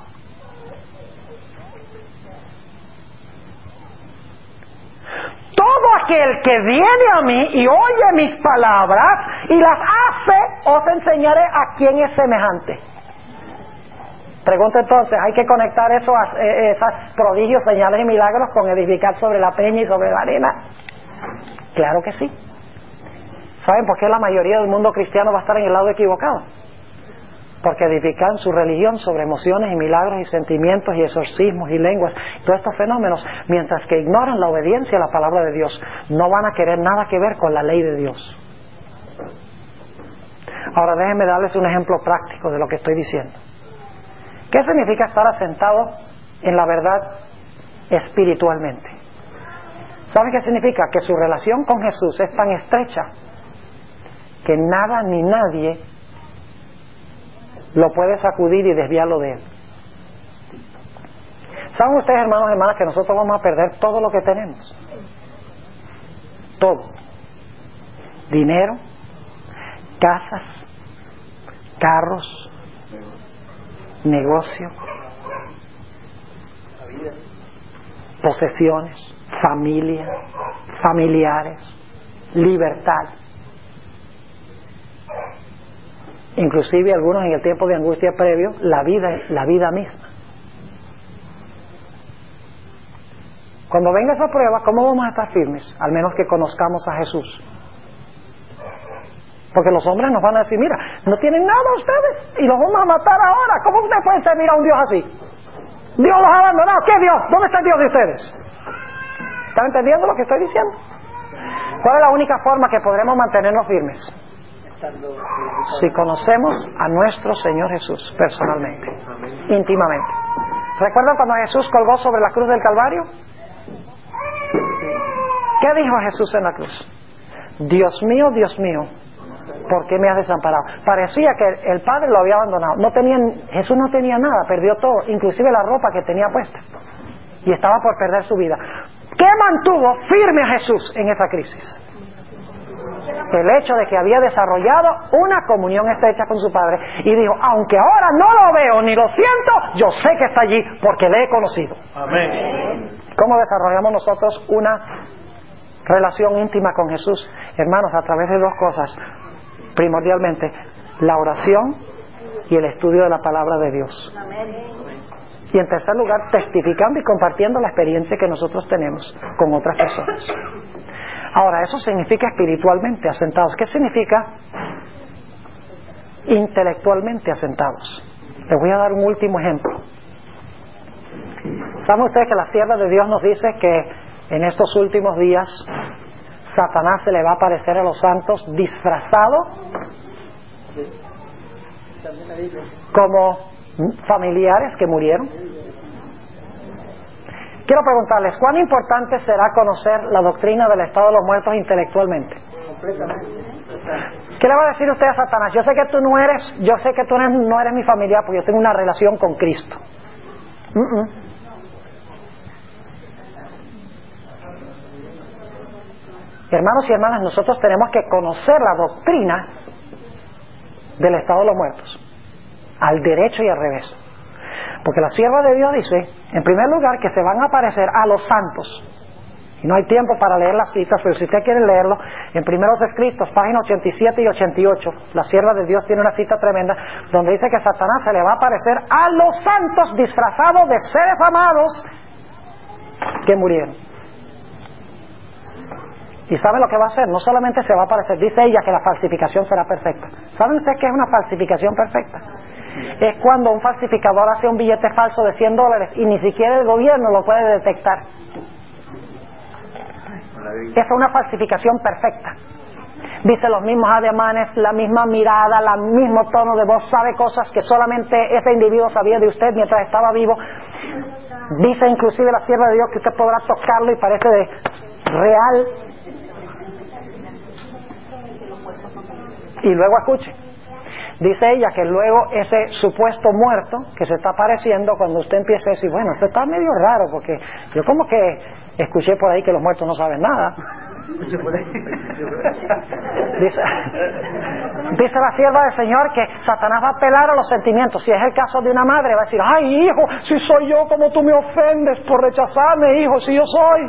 Todo aquel que viene a mí y oye mis palabras y las hace, os enseñaré a quién es semejante. Pregunto entonces, ¿hay que conectar eso a esos prodigios, señales y milagros con edificar sobre la peña y sobre la arena? Claro que sí. ¿Saben por qué la mayoría del mundo cristiano va a estar en el lado equivocado? Porque edifican su religión sobre emociones y milagros y sentimientos y exorcismos y lenguas, todos estos fenómenos, mientras que ignoran la obediencia a la palabra de Dios, no van a querer nada que ver con la ley de Dios. Ahora déjenme darles un ejemplo práctico de lo que estoy diciendo. ¿Qué significa estar asentado en la verdad espiritualmente? ¿Saben qué significa? Que su relación con Jesús es tan estrecha que nada ni nadie lo puede sacudir y desviarlo de él. ¿Saben ustedes, hermanos y hermanas, que nosotros vamos a perder todo lo que tenemos? Todo. Dinero, casas, carros, negocio, posesiones, familia, familiares, libertad. Inclusive algunos en el tiempo de angustia previo, la vida misma. Cuando venga esa prueba, ¿cómo vamos a estar firmes? Al menos que conozcamos a Jesús. Porque los hombres nos van a decir, mira, no tienen nada ustedes y los vamos a matar ahora. ¿Cómo ustedes pueden servir a un Dios así? Dios los ha abandonado. ¿Qué Dios? ¿Dónde está el Dios de ustedes? ¿Están entendiendo lo que estoy diciendo? ¿Cuál es la única forma que podremos mantenernos firmes? Si conocemos a nuestro Señor Jesús personalmente, íntimamente. ¿Recuerdan cuando Jesús colgó sobre la cruz del Calvario? ¿Qué dijo Jesús en la cruz? Dios mío, ¿por qué me has desamparado? Parecía que el Padre lo había abandonado. Jesús no tenía nada, perdió todo, inclusive la ropa que tenía puesta. Y estaba por perder su vida. ¿Qué mantuvo firme a Jesús en esa crisis? El hecho de que había desarrollado una comunión estrecha con su Padre. Y dijo, aunque ahora no lo veo ni lo siento, yo sé que está allí porque le he conocido. Amén. ¿Cómo desarrollamos nosotros una relación íntima con Jesús? Hermanos, a través de dos cosas. Primordialmente, la oración y el estudio de la palabra de Dios. Y en tercer lugar, testificando y compartiendo la experiencia que nosotros tenemos con otras personas. Ahora, eso significa espiritualmente asentados. ¿Qué significa intelectualmente asentados? Les voy a dar un último ejemplo. ¿Saben ustedes que la sierva de Dios nos dice que en estos últimos días Satanás se le va a aparecer a los santos disfrazado como familiares que murieron? Quiero preguntarles, ¿cuán importante será conocer la doctrina del estado de los muertos intelectualmente? ¿Qué le va a decir usted a Satanás? Yo sé que tú no eres mi familiar porque yo tengo una relación con Cristo. Hermanos y hermanas, nosotros tenemos que conocer la doctrina del estado de los muertos, al derecho y al revés. Porque la sierva de Dios dice, en primer lugar, que se van a aparecer a los santos. Y no hay tiempo para leer las citas, pero si usted quiere leerlo, en Primeros Escritos, páginas 87 y 88, la sierva de Dios tiene una cita tremenda, donde dice que Satanás se le va a aparecer a los santos disfrazados de seres amados que murieron. ¿Y saben lo que va a hacer? No solamente se va a aparecer, dice ella que la falsificación será perfecta. ¿Saben ustedes qué es una falsificación perfecta? Es cuando un falsificador hace un billete falso de $100 y ni siquiera el gobierno lo puede detectar. Esa es una falsificación perfecta. Dice los mismos ademanes, la misma mirada, el mismo tono de voz, sabe cosas que solamente ese individuo sabía de usted mientras estaba vivo. Dice inclusive la sierva de Dios que usted podrá tocarlo y parece de real. Y luego escuche, dice ella que luego ese supuesto muerto que se está apareciendo, cuando usted empieza a decir, bueno, esto está medio raro porque yo como que escuché por ahí que los muertos no saben nada. Dice la sierva del Señor que Satanás va a apelar a los sentimientos. Si es el caso de una madre, va a decir, ay hijo, si soy yo, como tú me ofendes por rechazarme, hijo, si yo soy.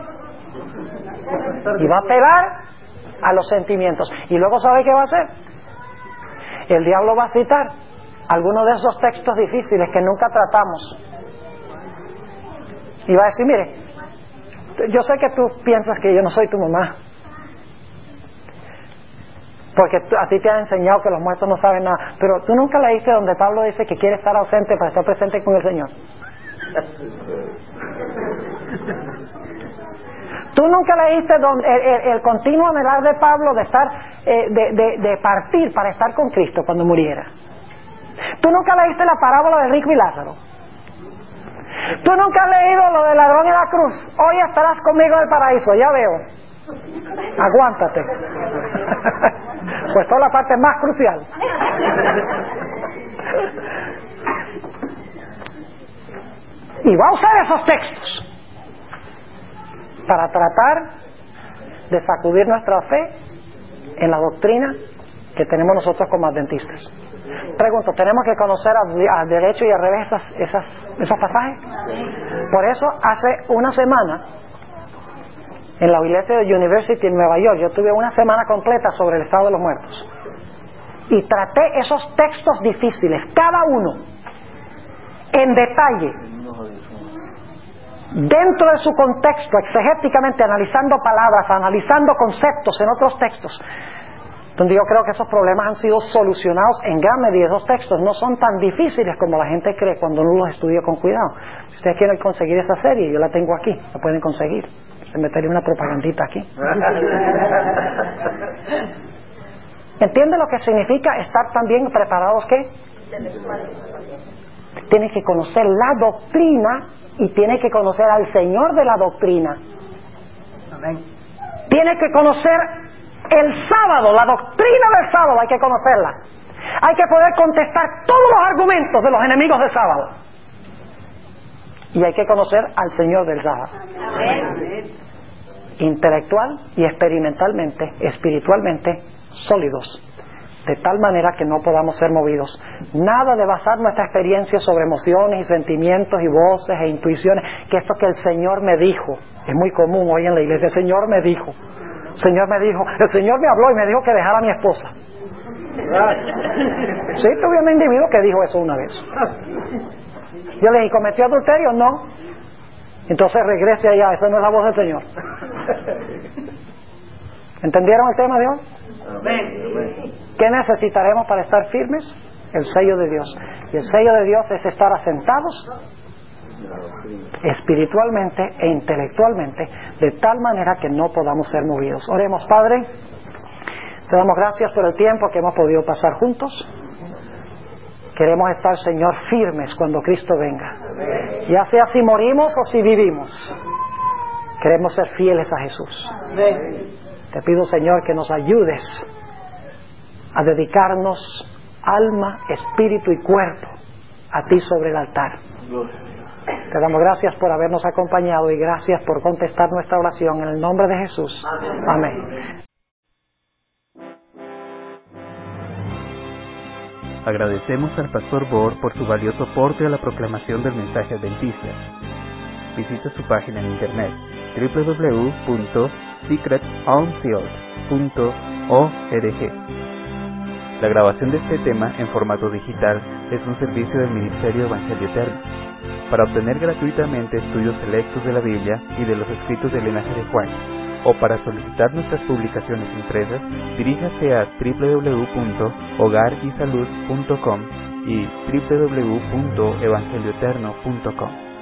Y va a apelar a los sentimientos. Y luego, ¿sabe qué va a hacer? El diablo va a citar algunos de esos textos difíciles que nunca tratamos. Y va a decir, mire, yo sé que tú piensas que yo no soy tu mamá, porque a ti te han enseñado que los muertos no saben nada, pero tú nunca leíste donde Pablo dice que quiere estar ausente para estar presente con el Señor. Tú nunca leíste donde el continuo anhelar de Pablo de estar de partir para estar con Cristo cuando muriera. Tú nunca leíste la parábola de rico y Lázaro. Tú nunca has leído lo del ladrón en la cruz. Hoy estarás conmigo en el paraíso, ya veo. Aguántate. Pues toda la parte más crucial. Y va a usar esos textos para tratar de sacudir nuestra fe en la doctrina que tenemos nosotros como adventistas. Pregunto, ¿tenemos que conocer al derecho y al revés esos pasajes? Por eso hace una semana en la iglesia de University en Nueva York yo tuve una semana completa sobre el estado de los muertos y traté esos textos difíciles, cada uno en detalle, dentro de su contexto, exegéticamente, analizando palabras, analizando conceptos en otros textos, donde yo creo que esos problemas han sido solucionados en gran medida. Esos textos no son tan difíciles como la gente cree cuando uno los estudia con cuidado. Si ustedes quieren conseguir esa serie, yo la tengo aquí, la pueden conseguir. Se metería una propagandita aquí. ¿Entiende lo que significa estar también preparados? ¿Qué? Tienes que conocer la doctrina y tienes que conocer al Señor de la doctrina. Amén. Tienes que conocer el sábado, la doctrina del sábado, hay que conocerla. Hay que poder contestar todos los argumentos de los enemigos del sábado. Y hay que conocer al Señor del sábado. Amén. Intelectual y experimentalmente, espiritualmente sólidos, de tal manera que no podamos ser movidos. Nada de basar nuestra experiencia sobre emociones y sentimientos y voces e intuiciones, que esto que el Señor me dijo, es muy común hoy en la iglesia. El Señor me dijo, el Señor me dijo, el Señor me habló y me dijo que dejara a mi esposa. Sí, tuve un individuo que dijo eso una vez. Yo le dije, ¿cometió adulterio? No. Entonces regrese allá, esa no es la voz del Señor. ¿Entendieron el tema de hoy? ¿Qué necesitaremos para estar firmes? El sello de Dios. Y el sello de Dios es estar asentados espiritualmente e intelectualmente, de tal manera que no podamos ser movidos. Oremos. Padre, te damos gracias por el tiempo que hemos podido pasar juntos. Queremos estar, Señor, firmes cuando Cristo venga, ya sea si morimos o si vivimos. Queremos ser fieles a Jesús. Te pido, Señor, que nos ayudes a dedicarnos alma, espíritu y cuerpo a ti sobre el altar. Te damos gracias por habernos acompañado y gracias por contestar nuestra oración en el nombre de Jesús. Amén. Agradecemos al Pastor Bohr por su valioso aporte a la proclamación del mensaje adventista. Visita su página en internet www.secretunsealed.org. La grabación de este tema en formato digital es un servicio del Ministerio Evangelio Eterno. Para obtener gratuitamente estudios selectos de la Biblia y de los escritos del linaje de Juan, o para solicitar nuestras publicaciones impresas, diríjase a www.hogarysalud.com y www.evangelioeterno.com.